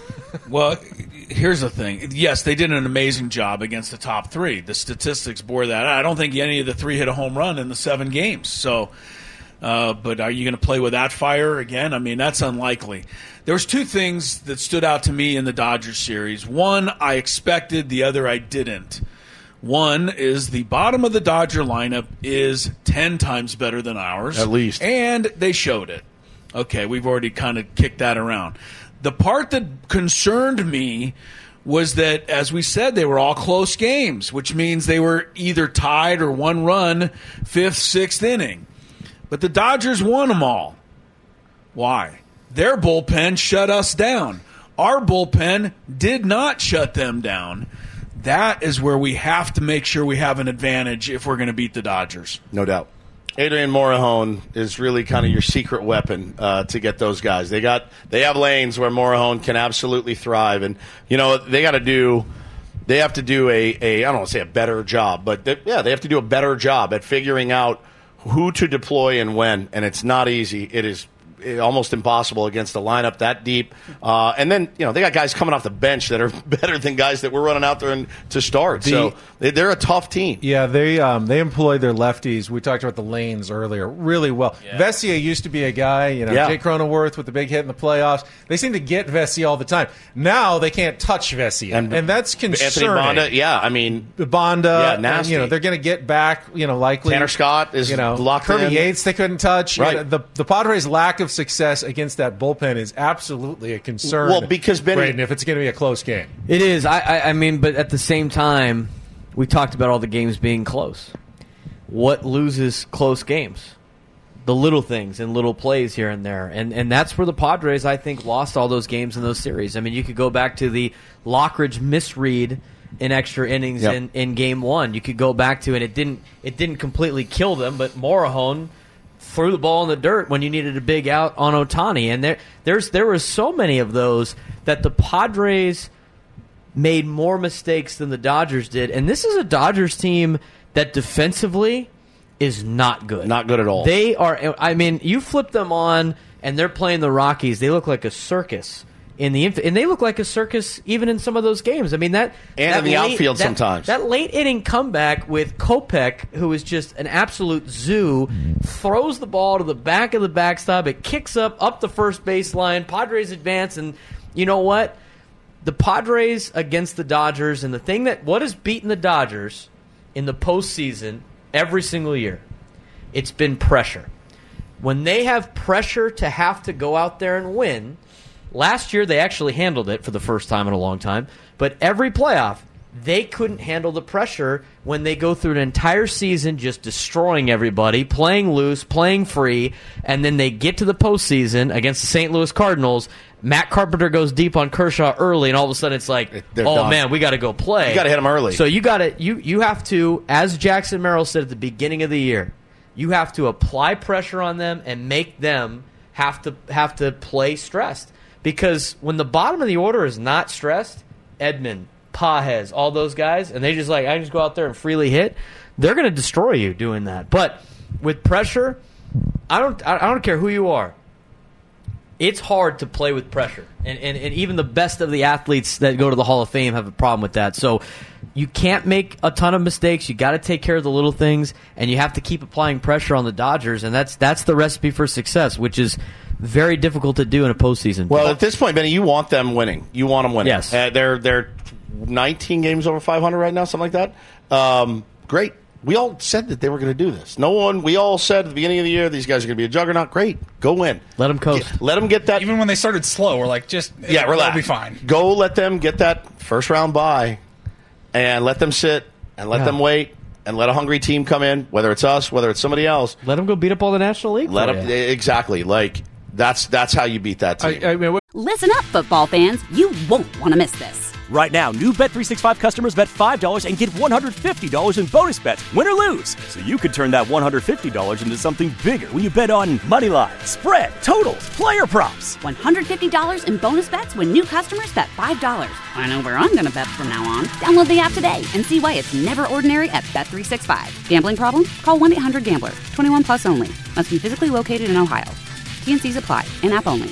Well, here's the thing. Yes, they did an amazing job against the top three. The statistics bore that out. I don't think any of the three hit a home run in the seven games. So, uh, but are you going to play with that fire again? I mean, that's unlikely. There was two things that stood out to me in the Dodgers series. One, I expected. The other, I didn't. One is the bottom of the Dodger lineup is ten times better than ours. At least. And they showed it. Okay, we've already kind of kicked that around. The part that concerned me was that, as we said, they were all close games, which means they were either tied or one run, fifth, sixth inning. But the Dodgers won them all. Why? Their bullpen shut us down. Our bullpen did not shut them down. That is where we have to make sure we have an advantage if we're going to beat the Dodgers. No doubt. Adrian Morejon is really kind of your secret weapon uh, to get those guys. They got they have lanes where Morejon can absolutely thrive, and you know they got to do they have to do a, a I don't want to say a better job, but they, yeah, they have to do a better job at figuring out who to deploy and when, and it's not easy. It is almost impossible against a lineup that deep. Uh, and then, you know, they got guys coming off the bench that are better than guys that we're running out there and, to start. The- so they, they're a tough team. Yeah, they um, they employ their lefties. We talked about the lanes earlier really well. Vesia used to be a guy, you know, Yeah. Jake Cronenworth with the big hit in the playoffs. They seem to get Vesia all the time. Now they can't touch Vesia, and, And that's concerning. Anthony Bonda, yeah, I mean, Bonda, Yeah, and, nasty. you know, they're going to get back, you know, likely. Tanner Scott is you know, locked Kirby in. Yates they couldn't touch. You Right. know, the the Padres' lack of success against that bullpen is absolutely a concern. Well, because Benny- Braden, if it's going to be a close game. It is. I, I, I mean, but at the same time, we talked about all the games being close. What loses close games? The little things and little plays here and there. And and that's where the Padres, I think, lost all those games in those series. I mean, you could go back to the Lockridge misread in extra innings Yep. in, in game one. You could go back to, and it didn't it didn't completely kill them, but Morejon threw the ball in the dirt when you needed a big out on Otani. And there there's there were so many of those that the Padres made more mistakes than the Dodgers did. And this is a Dodgers team that defensively is not good. Not good at all. They are, I mean, you flip them on and they're playing the Rockies. They look like a circus. in the inf- and they look like a circus even in some of those games. I mean that and that in the late, outfield that, sometimes. That late inning comeback with Kopech, who is just an absolute zoo, throws the ball to the back of the backstop. It kicks up up the first baseline. Padres advance, and you know what? The Padres against the Dodgers, and the thing that what has beaten the Dodgers in the postseason every single year, it's been pressure. When they have pressure to have to go out there and win, last year they actually handled it for the first time in a long time, but every playoff, they couldn't handle the pressure when they go through an entire season just destroying everybody, playing loose, playing free, and then they get to the postseason against the Saint Louis Cardinals. Matt Carpenter goes deep on Kershaw early, and all of a sudden it's like, They're oh, done. man, we got to go play. You got to hit them early. So you got to you you have to, as Jackson Merrill said at the beginning of the year, you have to apply pressure on them and make them have to have to play stressed. Because when the bottom of the order is not stressed, Edman, Pages, all those guys, and they just like, I just go out there and freely hit, they're going to destroy you doing that. But with pressure, I don't I don't care who you are. It's hard to play with pressure. And, and, and even the best of the athletes that go to the Hall of Fame have a problem with that. So you can't make a ton of mistakes. You got to take care of the little things, and you have to keep applying pressure on the Dodgers, and that's that's the recipe for success, which is very difficult to do in a postseason. Well, at this point, Benny, you want them winning. You want them winning. Yes. Uh, they're they're nineteen games over five hundred right now, something like that. Um, great. We all said that they were going to do this. No one. We all said at the beginning of the year these guys are going to be a juggernaut. Great. Go win. Let them coast. Get, let them get that. Even when they started slow, we're like, just yeah, it'll relax. be fine. Go let them get that first round bye, and let them sit and let Yeah. them wait. And let a hungry team come in, whether it's us, whether it's somebody else. Let them go beat up all the National League. Let for them you. exactly like that's that's how you beat that team. I, I mean, what- Listen up, football fans. You won't want to miss this. Right now, new Bet three sixty-five customers bet five dollars and get one hundred fifty dollars in bonus bets, win or lose. So you could turn that one hundred fifty dollars into something bigger when you bet on money line, spread, totals, player props. one hundred fifty dollars in bonus bets when new customers bet five dollars. I know where I'm going to bet from now on. Download the app today and see why it's never ordinary at Bet three sixty-five. Gambling problem? Call one eight hundred gambler. twenty-one plus only. Must be physically located in Ohio. T N Cs apply. In-app only.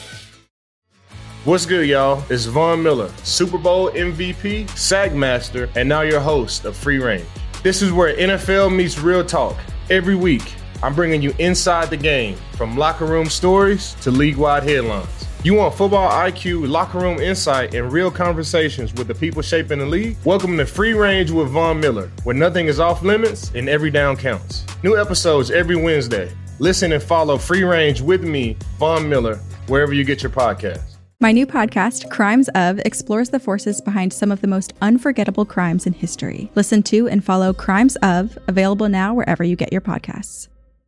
What's good, y'all? It's Von Miller, Super Bowl M V P, Sack Master, and now your host of Free Range. This is where N F L meets real talk. Every week, I'm bringing you inside the game, from locker room stories to league-wide headlines. You want football I Q, locker room insight, and real conversations with the people shaping the league? Welcome to Free Range with Von Miller, where nothing is off limits and every down counts. New episodes every Wednesday. Listen and follow Free Range with me, Von Miller, wherever you get your podcasts. My new podcast, Crimes Of, explores the forces behind some of the most unforgettable crimes in history. Listen to and follow Crimes Of, available now wherever you get your podcasts.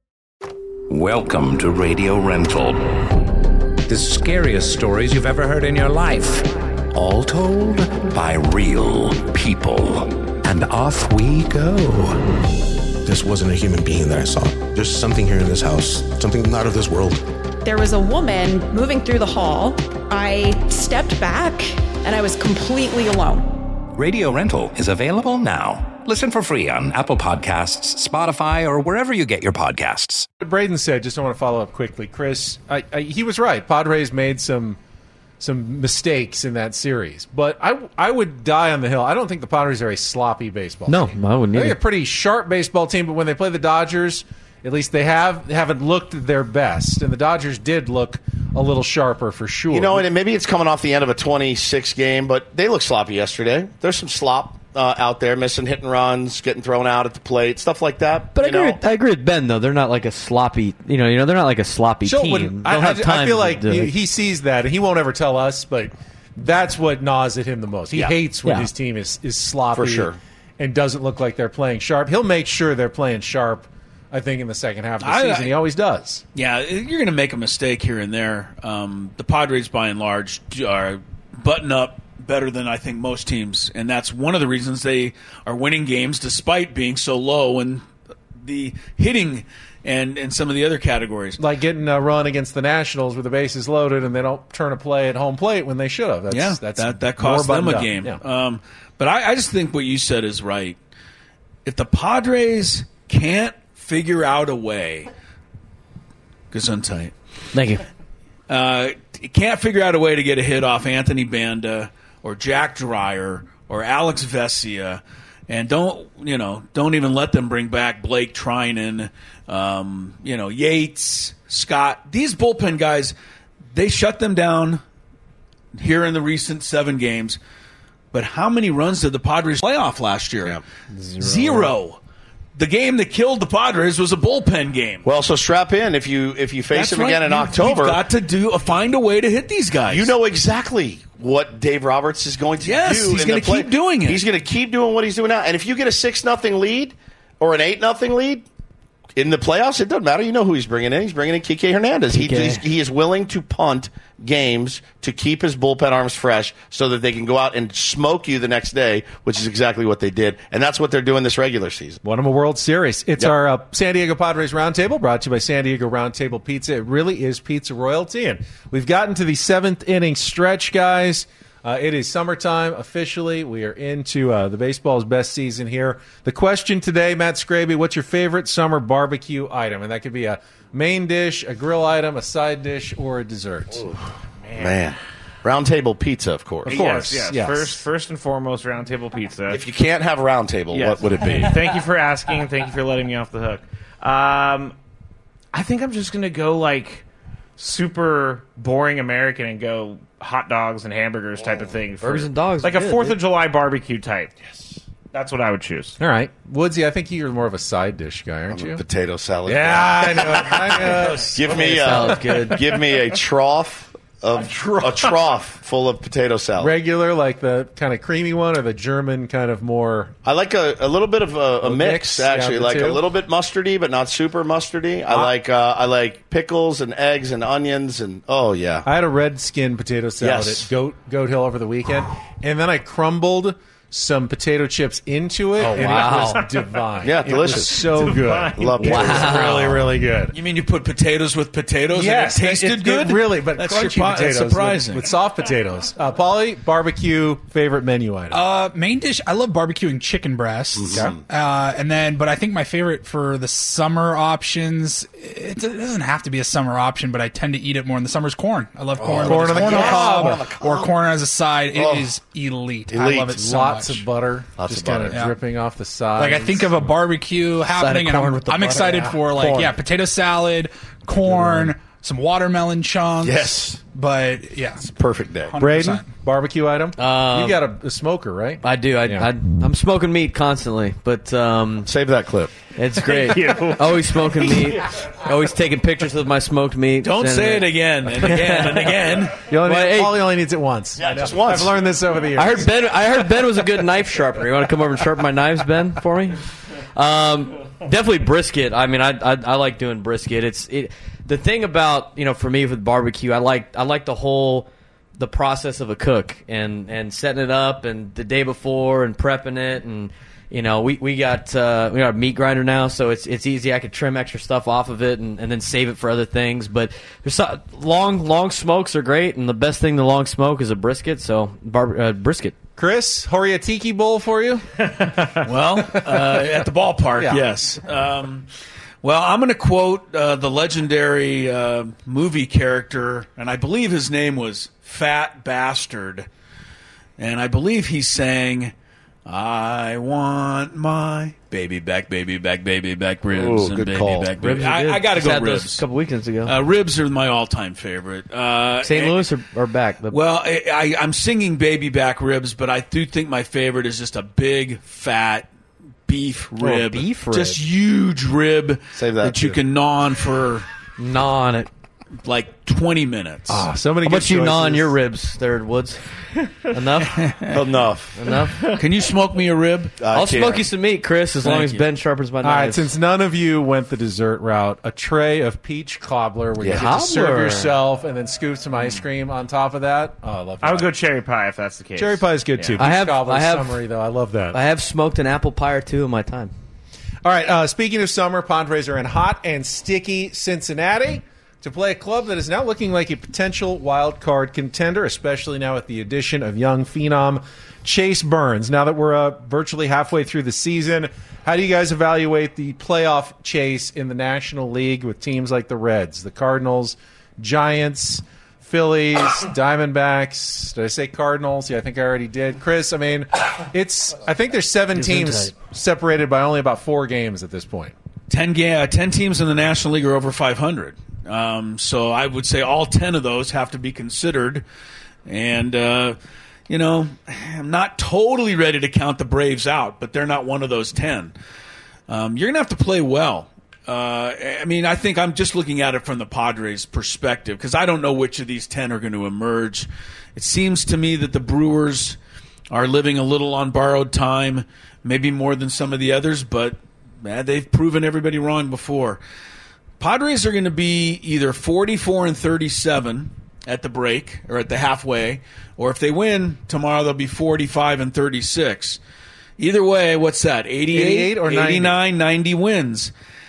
Welcome to Radio Rental. The scariest stories you've ever heard in your life. All told by real people. And off we go. This wasn't a human being that I saw. There's something here in this house, something not of this world. There was a woman moving through the hall. I stepped back and I was completely alone. Radio Rental is available now. Listen for free on Apple Podcasts, Spotify, or wherever you get your podcasts. What Braden said, just want to follow up quickly. Chris, I, I, he was right. Padres made some some mistakes in that series. But I, I would die on the hill. I don't think the Padres are a sloppy baseball No, team. I wouldn't They're either. a pretty sharp baseball team, but when they play the Dodgers, at least they have, haven't looked their best. And the Dodgers did look a little sharper for sure. You know, and maybe it's coming off the end of a twenty-six game, but they look sloppy yesterday. There's some slop uh, out there, missing hit and runs, getting thrown out at the plate, stuff like that. But I you agree, know? with, I agree with Ben, though. They're not like a sloppy, you know, you know, they're not like a sloppy So team. when- They'll I, have I- time I feel to like do he, it. he sees that, and he won't ever tell us, but that's what gnaws at him the most. He Yeah. hates when Yeah. his team is, is sloppy For sure. and doesn't look like they're playing sharp. He'll make sure they're playing sharp, I think, in the second half of the I- season. He always does. Yeah, you're going to make a mistake here and there. Um, the Padres, by and large, are button up better than I think most teams, and that's one of the reasons they are winning games despite being so low in the hitting and, and some of the other categories. Like getting a run against the Nationals with the bases loaded, and they don't turn a play at home plate when they should have. That's, yeah, that's that, that more cost them a buttoned up. game. Yeah. Um, but I, I just think what you said is right. If the Padres can't figure out a way, Gesundheit, Thank you. uh, can't figure out a way to get a hit off Anthony Banda or Jack Dreyer or Alex Vesia, and don't you know don't even let them bring back Blake Trinan, um, you know Yates, Scott. These bullpen guys, they shut them down here in the recent seven games. But how many runs did the Padres play off last year? Yeah. Zero. Zero. The game that killed the Padres was a bullpen game. Well, so strap in if you if you face That's them right. again in you, October. You've got to do uh, find a way to hit these guys. You know exactly what Dave Roberts is going to yes, do. He's in going the to play. keep doing it. He's going to keep doing what he's doing now. And if you get a six nothing lead or an eight nothing lead in the playoffs, it doesn't matter. You know who he's bringing in. He's bringing in Kike Hernandez. He, he's, he is willing to punt games to keep his bullpen arms fresh so that they can go out and smoke you the next day, which is exactly what they did. And that's what they're doing this regular season. Won them a World Series. It's Yep. our uh, San Diego Padres Roundtable, brought to you by San Diego Roundtable Pizza. It really is pizza royalty. And we've gotten to the seventh inning stretch, guys. Uh, it is summertime officially. We are into uh, the baseball's best season here. The question today, Matt Scraby, what's your favorite summer barbecue item? And that could be a main dish, a grill item, a side dish, or a dessert. Ooh, man. man. Round Table Pizza, of course. Of course. Yes, yes. yes. First, first and foremost, Round Table Pizza. If you can't have Round Table, Yes. what would it be? Thank you for asking. Thank you for letting me off the hook. Um, I think I'm just going to go like super boring American and go hot dogs and hamburgers type of thing. For, Burgers and dogs Like are a good, fourth dude. of July barbecue type. Yes. That's what I would choose. All right. Woodsy, I think you're more of a side dish guy, aren't I'm a you? potato salad. Yeah, I know. I know. Give me Salad's a, good. give me a trough of a trough full of potato salad. Regular, like the kind of creamy one, or the German kind of more. I like a, a little bit of a, a A mix, mix, yeah, actually, the like two. a little bit mustardy, but not super mustardy. I like uh, I like pickles and eggs and onions and oh yeah. I had a red skin potato salad Yes. at Goat Goat Hill over the weekend, and then I crumbled some potato chips into it, Oh, and wow. it was divine. Yeah, It was delicious. so Divine. good. Love It potatoes. was Wow. really, really good. You mean you put potatoes with potatoes Yes, and it tasted it- it good? really, but that's crunchy surpri- potatoes That's surprising. with, with soft potatoes. Uh, Paulie, barbecue favorite menu item. Uh, main dish. I love barbecuing chicken breasts. Okay. Uh, and then, but I think my favorite for the summer options. It, it doesn't have to be a summer option, but I tend to eat it more in the summer. Is corn. I love corn. Corn whether on it's the corn cob. on the cob or corn as a side. It Oh. is elite. I Elite. love it so Lots much. of butter, Lots just of butter. kind of Yeah. dripping off the side. Like I think of a barbecue happening, and corn I'm, with the I'm butter. excited Yeah. for like Corn. yeah, potato salad, corn, some watermelon chunks. Yes. but yeah, Perfect day. one hundred percent. Braden, barbecue item. Um, you got a, a smoker, right? I do. I, Yeah. I, I'm smoking meat constantly, but um, Save that clip. it's great. Thank you. Always smoking meat. Always taking pictures of my smoked meat. Don't Sending say it again and again and again. You only Well, need, hey- Paulie only needs it once. Yeah, just once. I've learned this over the years. I heard Ben. I heard Ben was a good knife sharpener. You want to come over and sharpen my knives, Ben, for me? Um, definitely brisket. I mean, I, I I like doing brisket. It's it. The thing about you know for me with barbecue, I like I like the whole the process of a cook and and setting it up and the day before and prepping it and. You know, we we got uh, we got a meat grinder now, so it's it's easy. I could trim extra stuff off of it and, and then save it for other things. But there's so, long long smokes are great, and the best thing to long smoke is a brisket. So bar, uh, brisket. Chris, Horiatiki bowl for you? Well, uh, at the ballpark, Yeah. yes. Um, well, I'm going to quote uh, the legendary uh, movie character, and I believe his name was Fat Bastard. And I believe he's saying, I want my baby back, baby back, baby back ribs. Ooh, and good baby call. back, Ribs baby. are good. I, I got to Just go had those ribs. a couple weekends ago. Uh, ribs are my all-time favorite. Uh, Saint and- Louis or, or back? The, Well, I, I, I'm singing baby back ribs, but I do think my favorite is just a big, fat beef rib. beef rib. Just huge rib Save that, you too. can gnaw on for gnaw on it. like twenty minutes. Ah, so many How good much you gnaw on choices. your ribs there, Woods? Enough? Enough. Enough? Can you smoke me a rib? I I'll can't. smoke you some meat, Chris, as long Thank as you. Ben sharpens my All right, knives. since none of you went the dessert route, a tray of peach cobbler where Yeah. you get to serve Cobbler. yourself and then scoop some ice cream on top of that. Oh, I love that. I would go cherry pie if that's the case. Cherry pie is good Yeah. too. Peach I have- cobbler I have- summery though. I love that. I have smoked an apple pie or two in my time. All right. Uh, speaking of summer, Padres are in hot and sticky Cincinnati to play a club that is now looking like a potential wild card contender, especially now with the addition of young phenom Chase Burns. Now that we're uh, virtually halfway through the season, how do you guys evaluate the playoff chase in the National League with teams like the Reds, the Cardinals, Giants? Phillies, Diamondbacks. Did I say Cardinals? Yeah, I think I already did. Chris, I mean, it's. I think there's seven teams separated by only about four games at this point. Ten, ga- ten teams in the National League are over five hundred. Um, so I would say all ten of those have to be considered. And, uh, you know, I'm not totally ready to count the Braves out, but they're not one of those ten. Um, you're going to have to play well. Uh, I mean, I think I'm just looking at it from the Padres' perspective because I don't know which of these ten are going to emerge. It seems to me that the Brewers are living a little on borrowed time, maybe more than some of the others, but man, they've proven everybody wrong before. Padres are going to be either forty-four and thirty-seven at the break or at the halfway, or if they win tomorrow, they'll be forty-five and thirty-six. Either way, what's that? eighty-eight, eighty-eight or eighty-nine, ninety wins.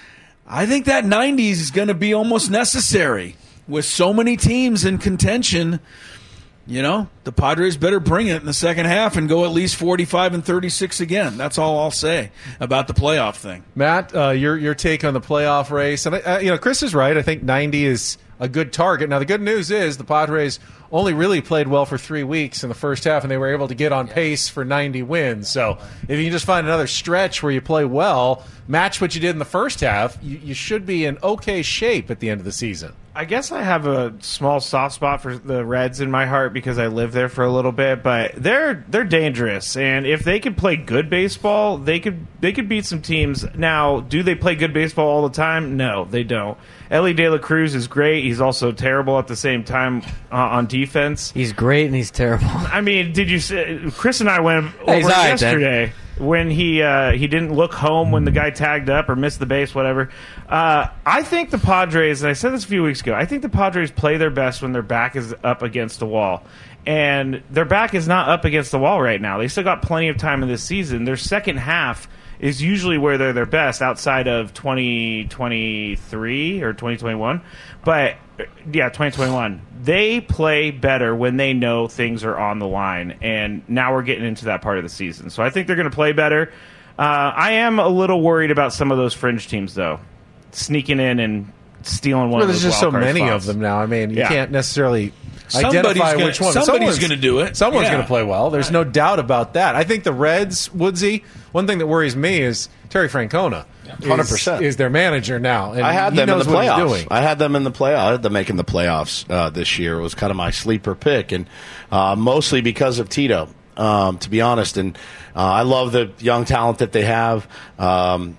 I think that ninety is going to be almost necessary with so many teams in contention. You know, the Padres better bring it in the second half and go at least forty-five and thirty-six again. That's all I'll say about the playoff thing. Matt, uh, your your take on the playoff race, and uh, you know, Chris is right. I think ninety is a good target. Now, the good news is the Padres only really played well for three weeks in the first half, and they were able to get on pace for ninety wins. So if you can just find another stretch where you play well, match what you did in the first half, you, you should be in okay shape at the end of the season. I guess I have a small soft spot for the Reds in my heart because I lived there for a little bit, but they're they're dangerous, and if they could play good baseball, they could they could beat some teams. Now, do they play good baseball all the time? No, they don't. Ellie De La Cruz is great. He's also terrible at the same time uh, on defense. He's great and he's terrible. I mean, did you see, Chris and I went over Hey, he's all right, yesterday when he uh, he didn't look home when the guy tagged up or missed the base, whatever. Uh, I think the Padres, and I said this a few weeks ago, I think the Padres play their best when their back is up against the wall. And their back is not up against the wall right now. They still got plenty of time in this season. Their second half is usually where they're their best outside of twenty twenty-three or twenty twenty-one. But, yeah, twenty twenty-one. They play better when they know things are on the line. And now we're getting into that part of the season. So I think they're going to play better. Uh, I am a little worried about some of those fringe teams, though, sneaking in and stealing one well, of those there's just so wild card many spots. of them now. I mean, you Yeah. can't necessarily Somebody's identify gonna- which one. somebody's Someone's- gonna do it. Someone's Yeah. going to play well. There's no doubt about that. I think the Reds, Woodsy, one thing that worries me is Terry Francona. one hundred percent. Is, is their manager now. And I had he them in knows the what he's playoffs. doing. I had them in the playoffs. I had them making the playoffs uh, this year. It was kind of my sleeper pick, and uh, mostly because of Tito, um, to be honest. And uh, I love the young talent that they have. Um,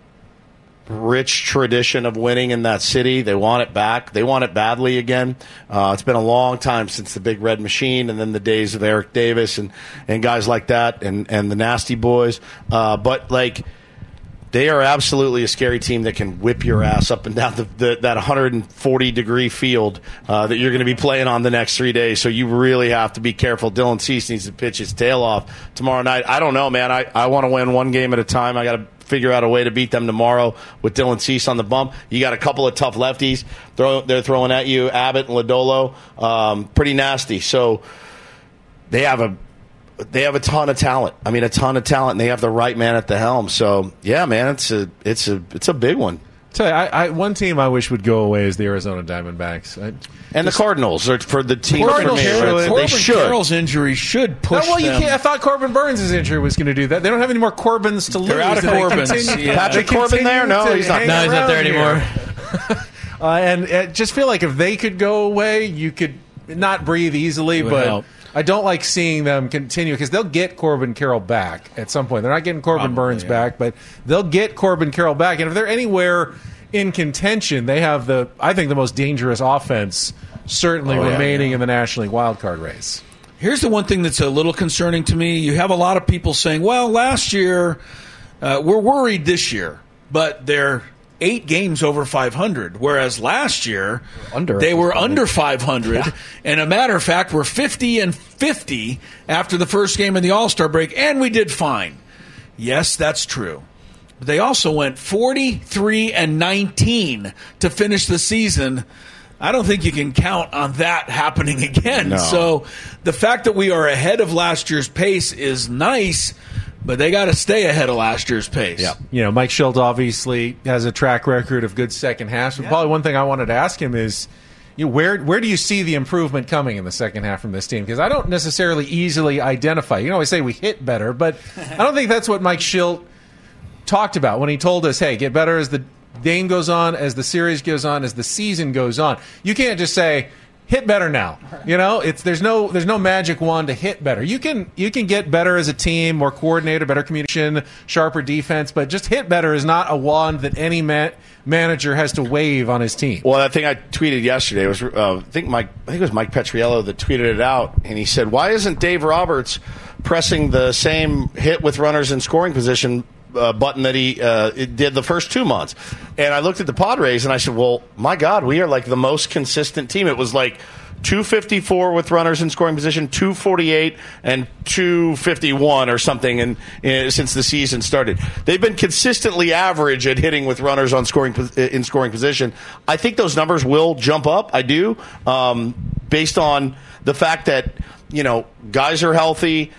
rich tradition of winning in that city. They want it back. They want it badly again. Uh, it's been a long time since the Big Red Machine and then the days of Eric Davis and, and guys like that and, and the Nasty Boys. Uh, but, like, they are absolutely a scary team that can whip your ass up and down the, the, that one hundred forty degree field uh, that you're going to be playing on the next three days. So you really have to be careful. Dylan Cease needs to pitch his tail off tomorrow night. I don't know, man. I, I want to win one game at a time. I got to figure out a way to beat them tomorrow with Dylan Cease on the bump. You got a couple of tough lefties throw, they're throwing at you, Abbott and Lodolo. Um, pretty nasty. So they have a They have a ton of talent. I mean, a ton of talent, and they have the right man at the helm. So, yeah, man, it's a it's a it's a big one. Tell you, I, I, one team I wish would go away is the Arizona Diamondbacks, I, and just, the Cardinals are for the team. Corbin, for me, Carroll, they should. Carroll's injury should push No, well, you them. can't. I thought Corbin Burns' injury was going to do that. They don't have any more Corbins to lose. They're out of and they Corbins. continue- Yeah. Patrick they Corbin there? continue No, to he's not. hang No, he's not there around anymore. here. uh, and uh, just feel like if they could go away, you could not breathe easily. would But help. I don't like seeing them continue because they'll get Corbin Carroll back at some point. They're not getting Corbin Probably, Burns yeah. back, but they'll get Corbin Carroll back. And if they're anywhere in contention, they have the I think the most dangerous offense certainly Oh, yeah, remaining yeah. in the National League wildcard race. Here's the one thing that's a little concerning to me. You have a lot of people saying, well, last year, uh, we're worried this year, but they're eight games over five hundred, whereas last year Under they were five hundred. under five hundred. Yeah. And a matter of fact, we're fifty and fifty after the first game of the All-Star break, and we did fine. Yes, that's true. But they also went forty-three and nineteen to finish the season. I don't think you can count on that happening again. No. So the fact that we are ahead of last year's pace is nice, but they got to stay ahead of last year's pace. Yeah. You know, Mike Schilt obviously has a track record of good second halves. But probably one thing I wanted to ask him is, you know, where where do you see the improvement coming in the second half from this team? Because I don't necessarily easily identify. You know, I say we hit better, but I don't think that's what Mike Schilt talked about when he told us, hey, get better as the game goes on, as the series goes on, as the season goes on. You can't just say, hit better now. You know, it's there's no there's no magic wand to hit better. You can you can get better as a team, more coordinated, better communication, sharper defense, but just hit better is not a wand that any man, manager has to wave on his team. Well, I think I tweeted yesterday. It was uh, I think Mike I think it was Mike Petriello that tweeted it out, and he said, "Why isn't Dave Roberts pressing the same hit with runners in scoring position Uh, button that he uh, did the first two months?" And I looked at the Padres and I said, well, my God, we are like the most consistent team. It was like two fifty-four with runners in scoring position, two forty-eight, and two fifty-one or something in, in, since the season started. They've been consistently average at hitting with runners on scoring in scoring position. I think those numbers will jump up. I do, um, based on the fact that, you know, guys are healthy.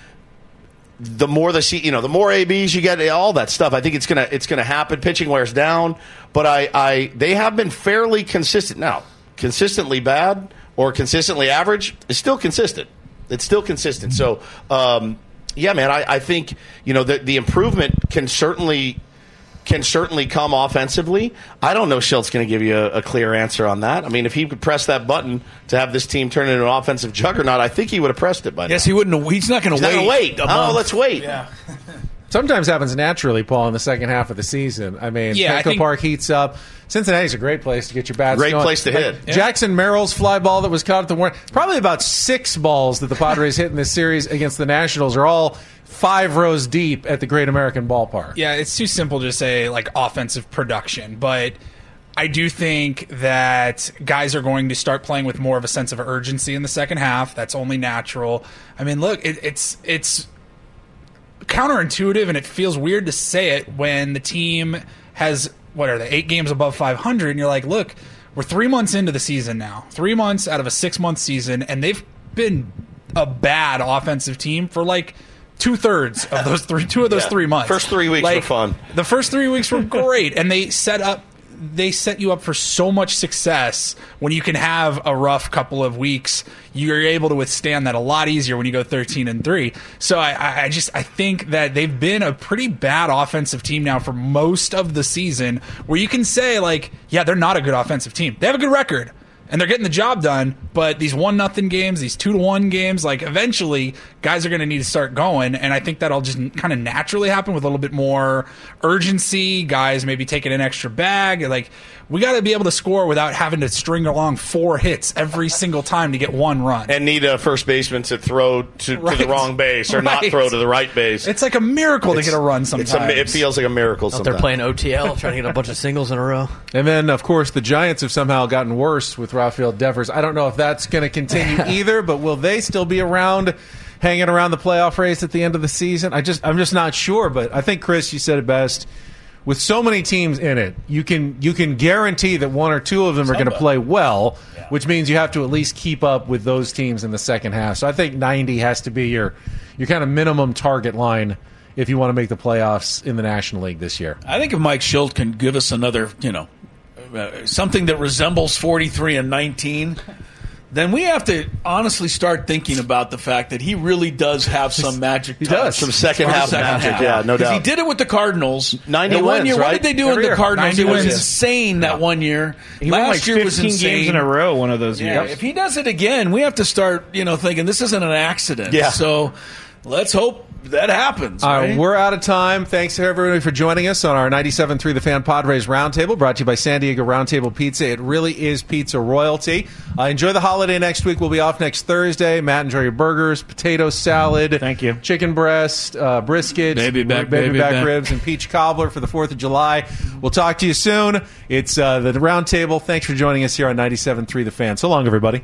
The more the you know, the more A Bs you get, all that stuff. I think it's gonna it's gonna happen. Pitching wears down, but I, I they have been fairly consistent. Now, consistently bad or consistently average is still consistent. It's still consistent. So, um, yeah, man, I, I think you know the the improvement can certainly can certainly come offensively. I don't know Schilt's going to give you a, a clear answer on that. I mean, if he could press that button to have this team turn into an offensive juggernaut, I think he would have pressed it by now. Yes, he wouldn't have. He's not going to wait. wait. a Oh, month. let's wait. Yeah. Sometimes happens naturally, Paul, in the second half of the season. I mean, Yeah, I Petco think- Park heats up. Cincinnati's a great place to get your bats Great going. place to Like, hit. Yeah. Jackson Merrill's fly ball that was caught at the warning. Probably about six balls that the Padres hit in this series against the Nationals are all five rows deep at the Great American Ballpark. Yeah, it's too simple to say like offensive production, but I do think that guys are going to start playing with more of a sense of urgency in the second half. That's only natural. I mean, look, it, it's it's counterintuitive and it feels weird to say it when the team has, what are they, eight games above five hundred, and you're like, look, we're three months into the season now. Three months out of a six-month season, and they've been a bad offensive team for like two-thirds of those three, two of those Yeah. three months. First three weeks Like, were fun. The first three weeks were great, and they set up they set you up for so much success when you can have a rough couple of weeks. You're able to withstand that a lot easier when you go thirteen and three. So I, I just I think that they've been a pretty bad offensive team now for most of the season, where you can say like, yeah, they're not a good offensive team. They have a good record and they're getting the job done, but these one nothing games, these two to one games, like eventually guys are going to need to start going, and I think that'll just kind of naturally happen with a little bit more urgency. Guys maybe taking an extra bag. Like, we got to be able to score without having to string along four hits every single time to get one run. And need a first baseman to throw to, to Right. the wrong base or not Right. throw to the right base. It's like a miracle to It's- get a run it's sometimes. a, it feels like a miracle Out sometimes. there playing O T L, trying to get a bunch of singles in a row. And then, of course, the Giants have somehow gotten worse with Rafael Devers. I don't know if that's going to continue either, but will they still be around, hanging around the playoff race at the end of the season? I just, I'm just not sure. But I think, Chris, you said it best. With so many teams in it, you can you can guarantee that one or two of them are going to play well, which means you have to at least keep up with those teams in the second half. So I think ninety has to be your your kind of minimum target line if you want to make the playoffs in the National League this year. I think if Mike Schilt can give us another, you know, uh, something that resembles forty-three and nineteen, then we have to honestly start thinking about the fact that he really does have some magic. He does. Some second half magic, yeah, no doubt. He did it with the Cardinals. ninety And one wins, year, right? What did they do Every in year. the Cardinals? ninety It was wins. insane that one year. He Last won like year was fifteen insane. games in a row one of those Yeah, years. if he does it again, we have to start, you know, thinking this isn't an accident. Yeah. So let's hope that happens. All right, right? we're out of time. Thanks to everybody for joining us on our ninety-seven point three The Fan Padres Roundtable, brought to you by San Diego Roundtable Pizza. It really is pizza royalty. Uh, enjoy the holiday next week. We'll be off next Thursday. Matt, enjoy your burgers, potato salad. Thank you. Chicken breast, uh, brisket, Baby back, baby, baby back, back. ribs, and peach cobbler for the fourth of July. We'll talk to you soon. It's uh, the Roundtable. Thanks for joining us here on ninety-seven point three The Fan. So long, everybody.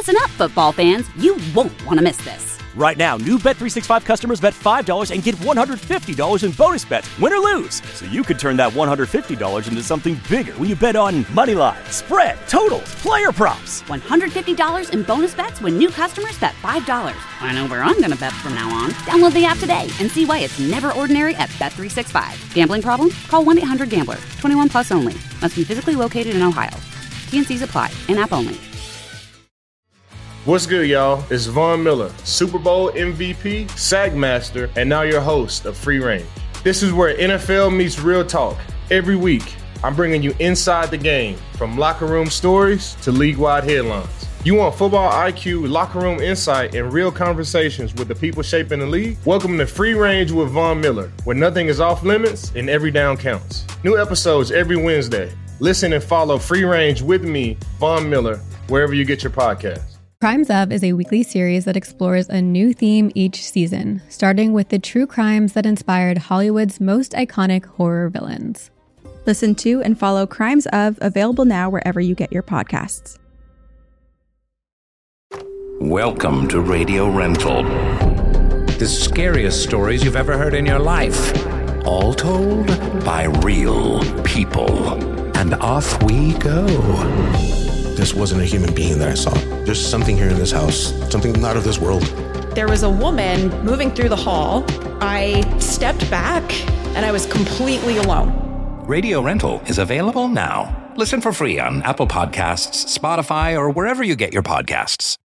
Listen up, football fans. You won't want to miss this. Right now, new Bet three sixty-five customers bet five dollars and get one hundred fifty dollars in bonus bets, win or lose. So you could turn that one hundred fifty dollars into something bigger when you bet on money line, spread, totals, player props. one hundred fifty dollars in bonus bets when new customers bet five dollars. I know where I'm going to bet from now on. Download the app today and see why it's never ordinary at Bet three sixty-five. Gambling problem? Call one eight hundred gambler. twenty-one plus only. Must be physically located in Ohio. T N Cs apply. In-app only. What's good, y'all? It's Von Miller, Super Bowl M V P, Sack Master, and now your host of Free Range. This is where N F L meets real talk. Every week, I'm bringing you inside the game, from locker room stories to league-wide headlines. You want football I Q, locker room insight, and real conversations with the people shaping the league? Welcome to Free Range with Von Miller, where nothing is off limits and every down counts. New episodes every Wednesday. Listen and follow Free Range with me, Von Miller, wherever you get your podcasts. Crimes Of is a weekly series that explores a new theme each season, starting with the true crimes that inspired Hollywood's most iconic horror villains. Listen to and follow Crimes Of, available now wherever you get your podcasts. Welcome to Radio Rental. The scariest stories you've ever heard in your life. All told by real people. And off we go. This wasn't a human being that I saw. There's something here in this house, something not of this world. There was a woman moving through the hall. I stepped back and I was completely alone. Radio Rental is available now. Listen for free on Apple Podcasts, Spotify, or wherever you get your podcasts.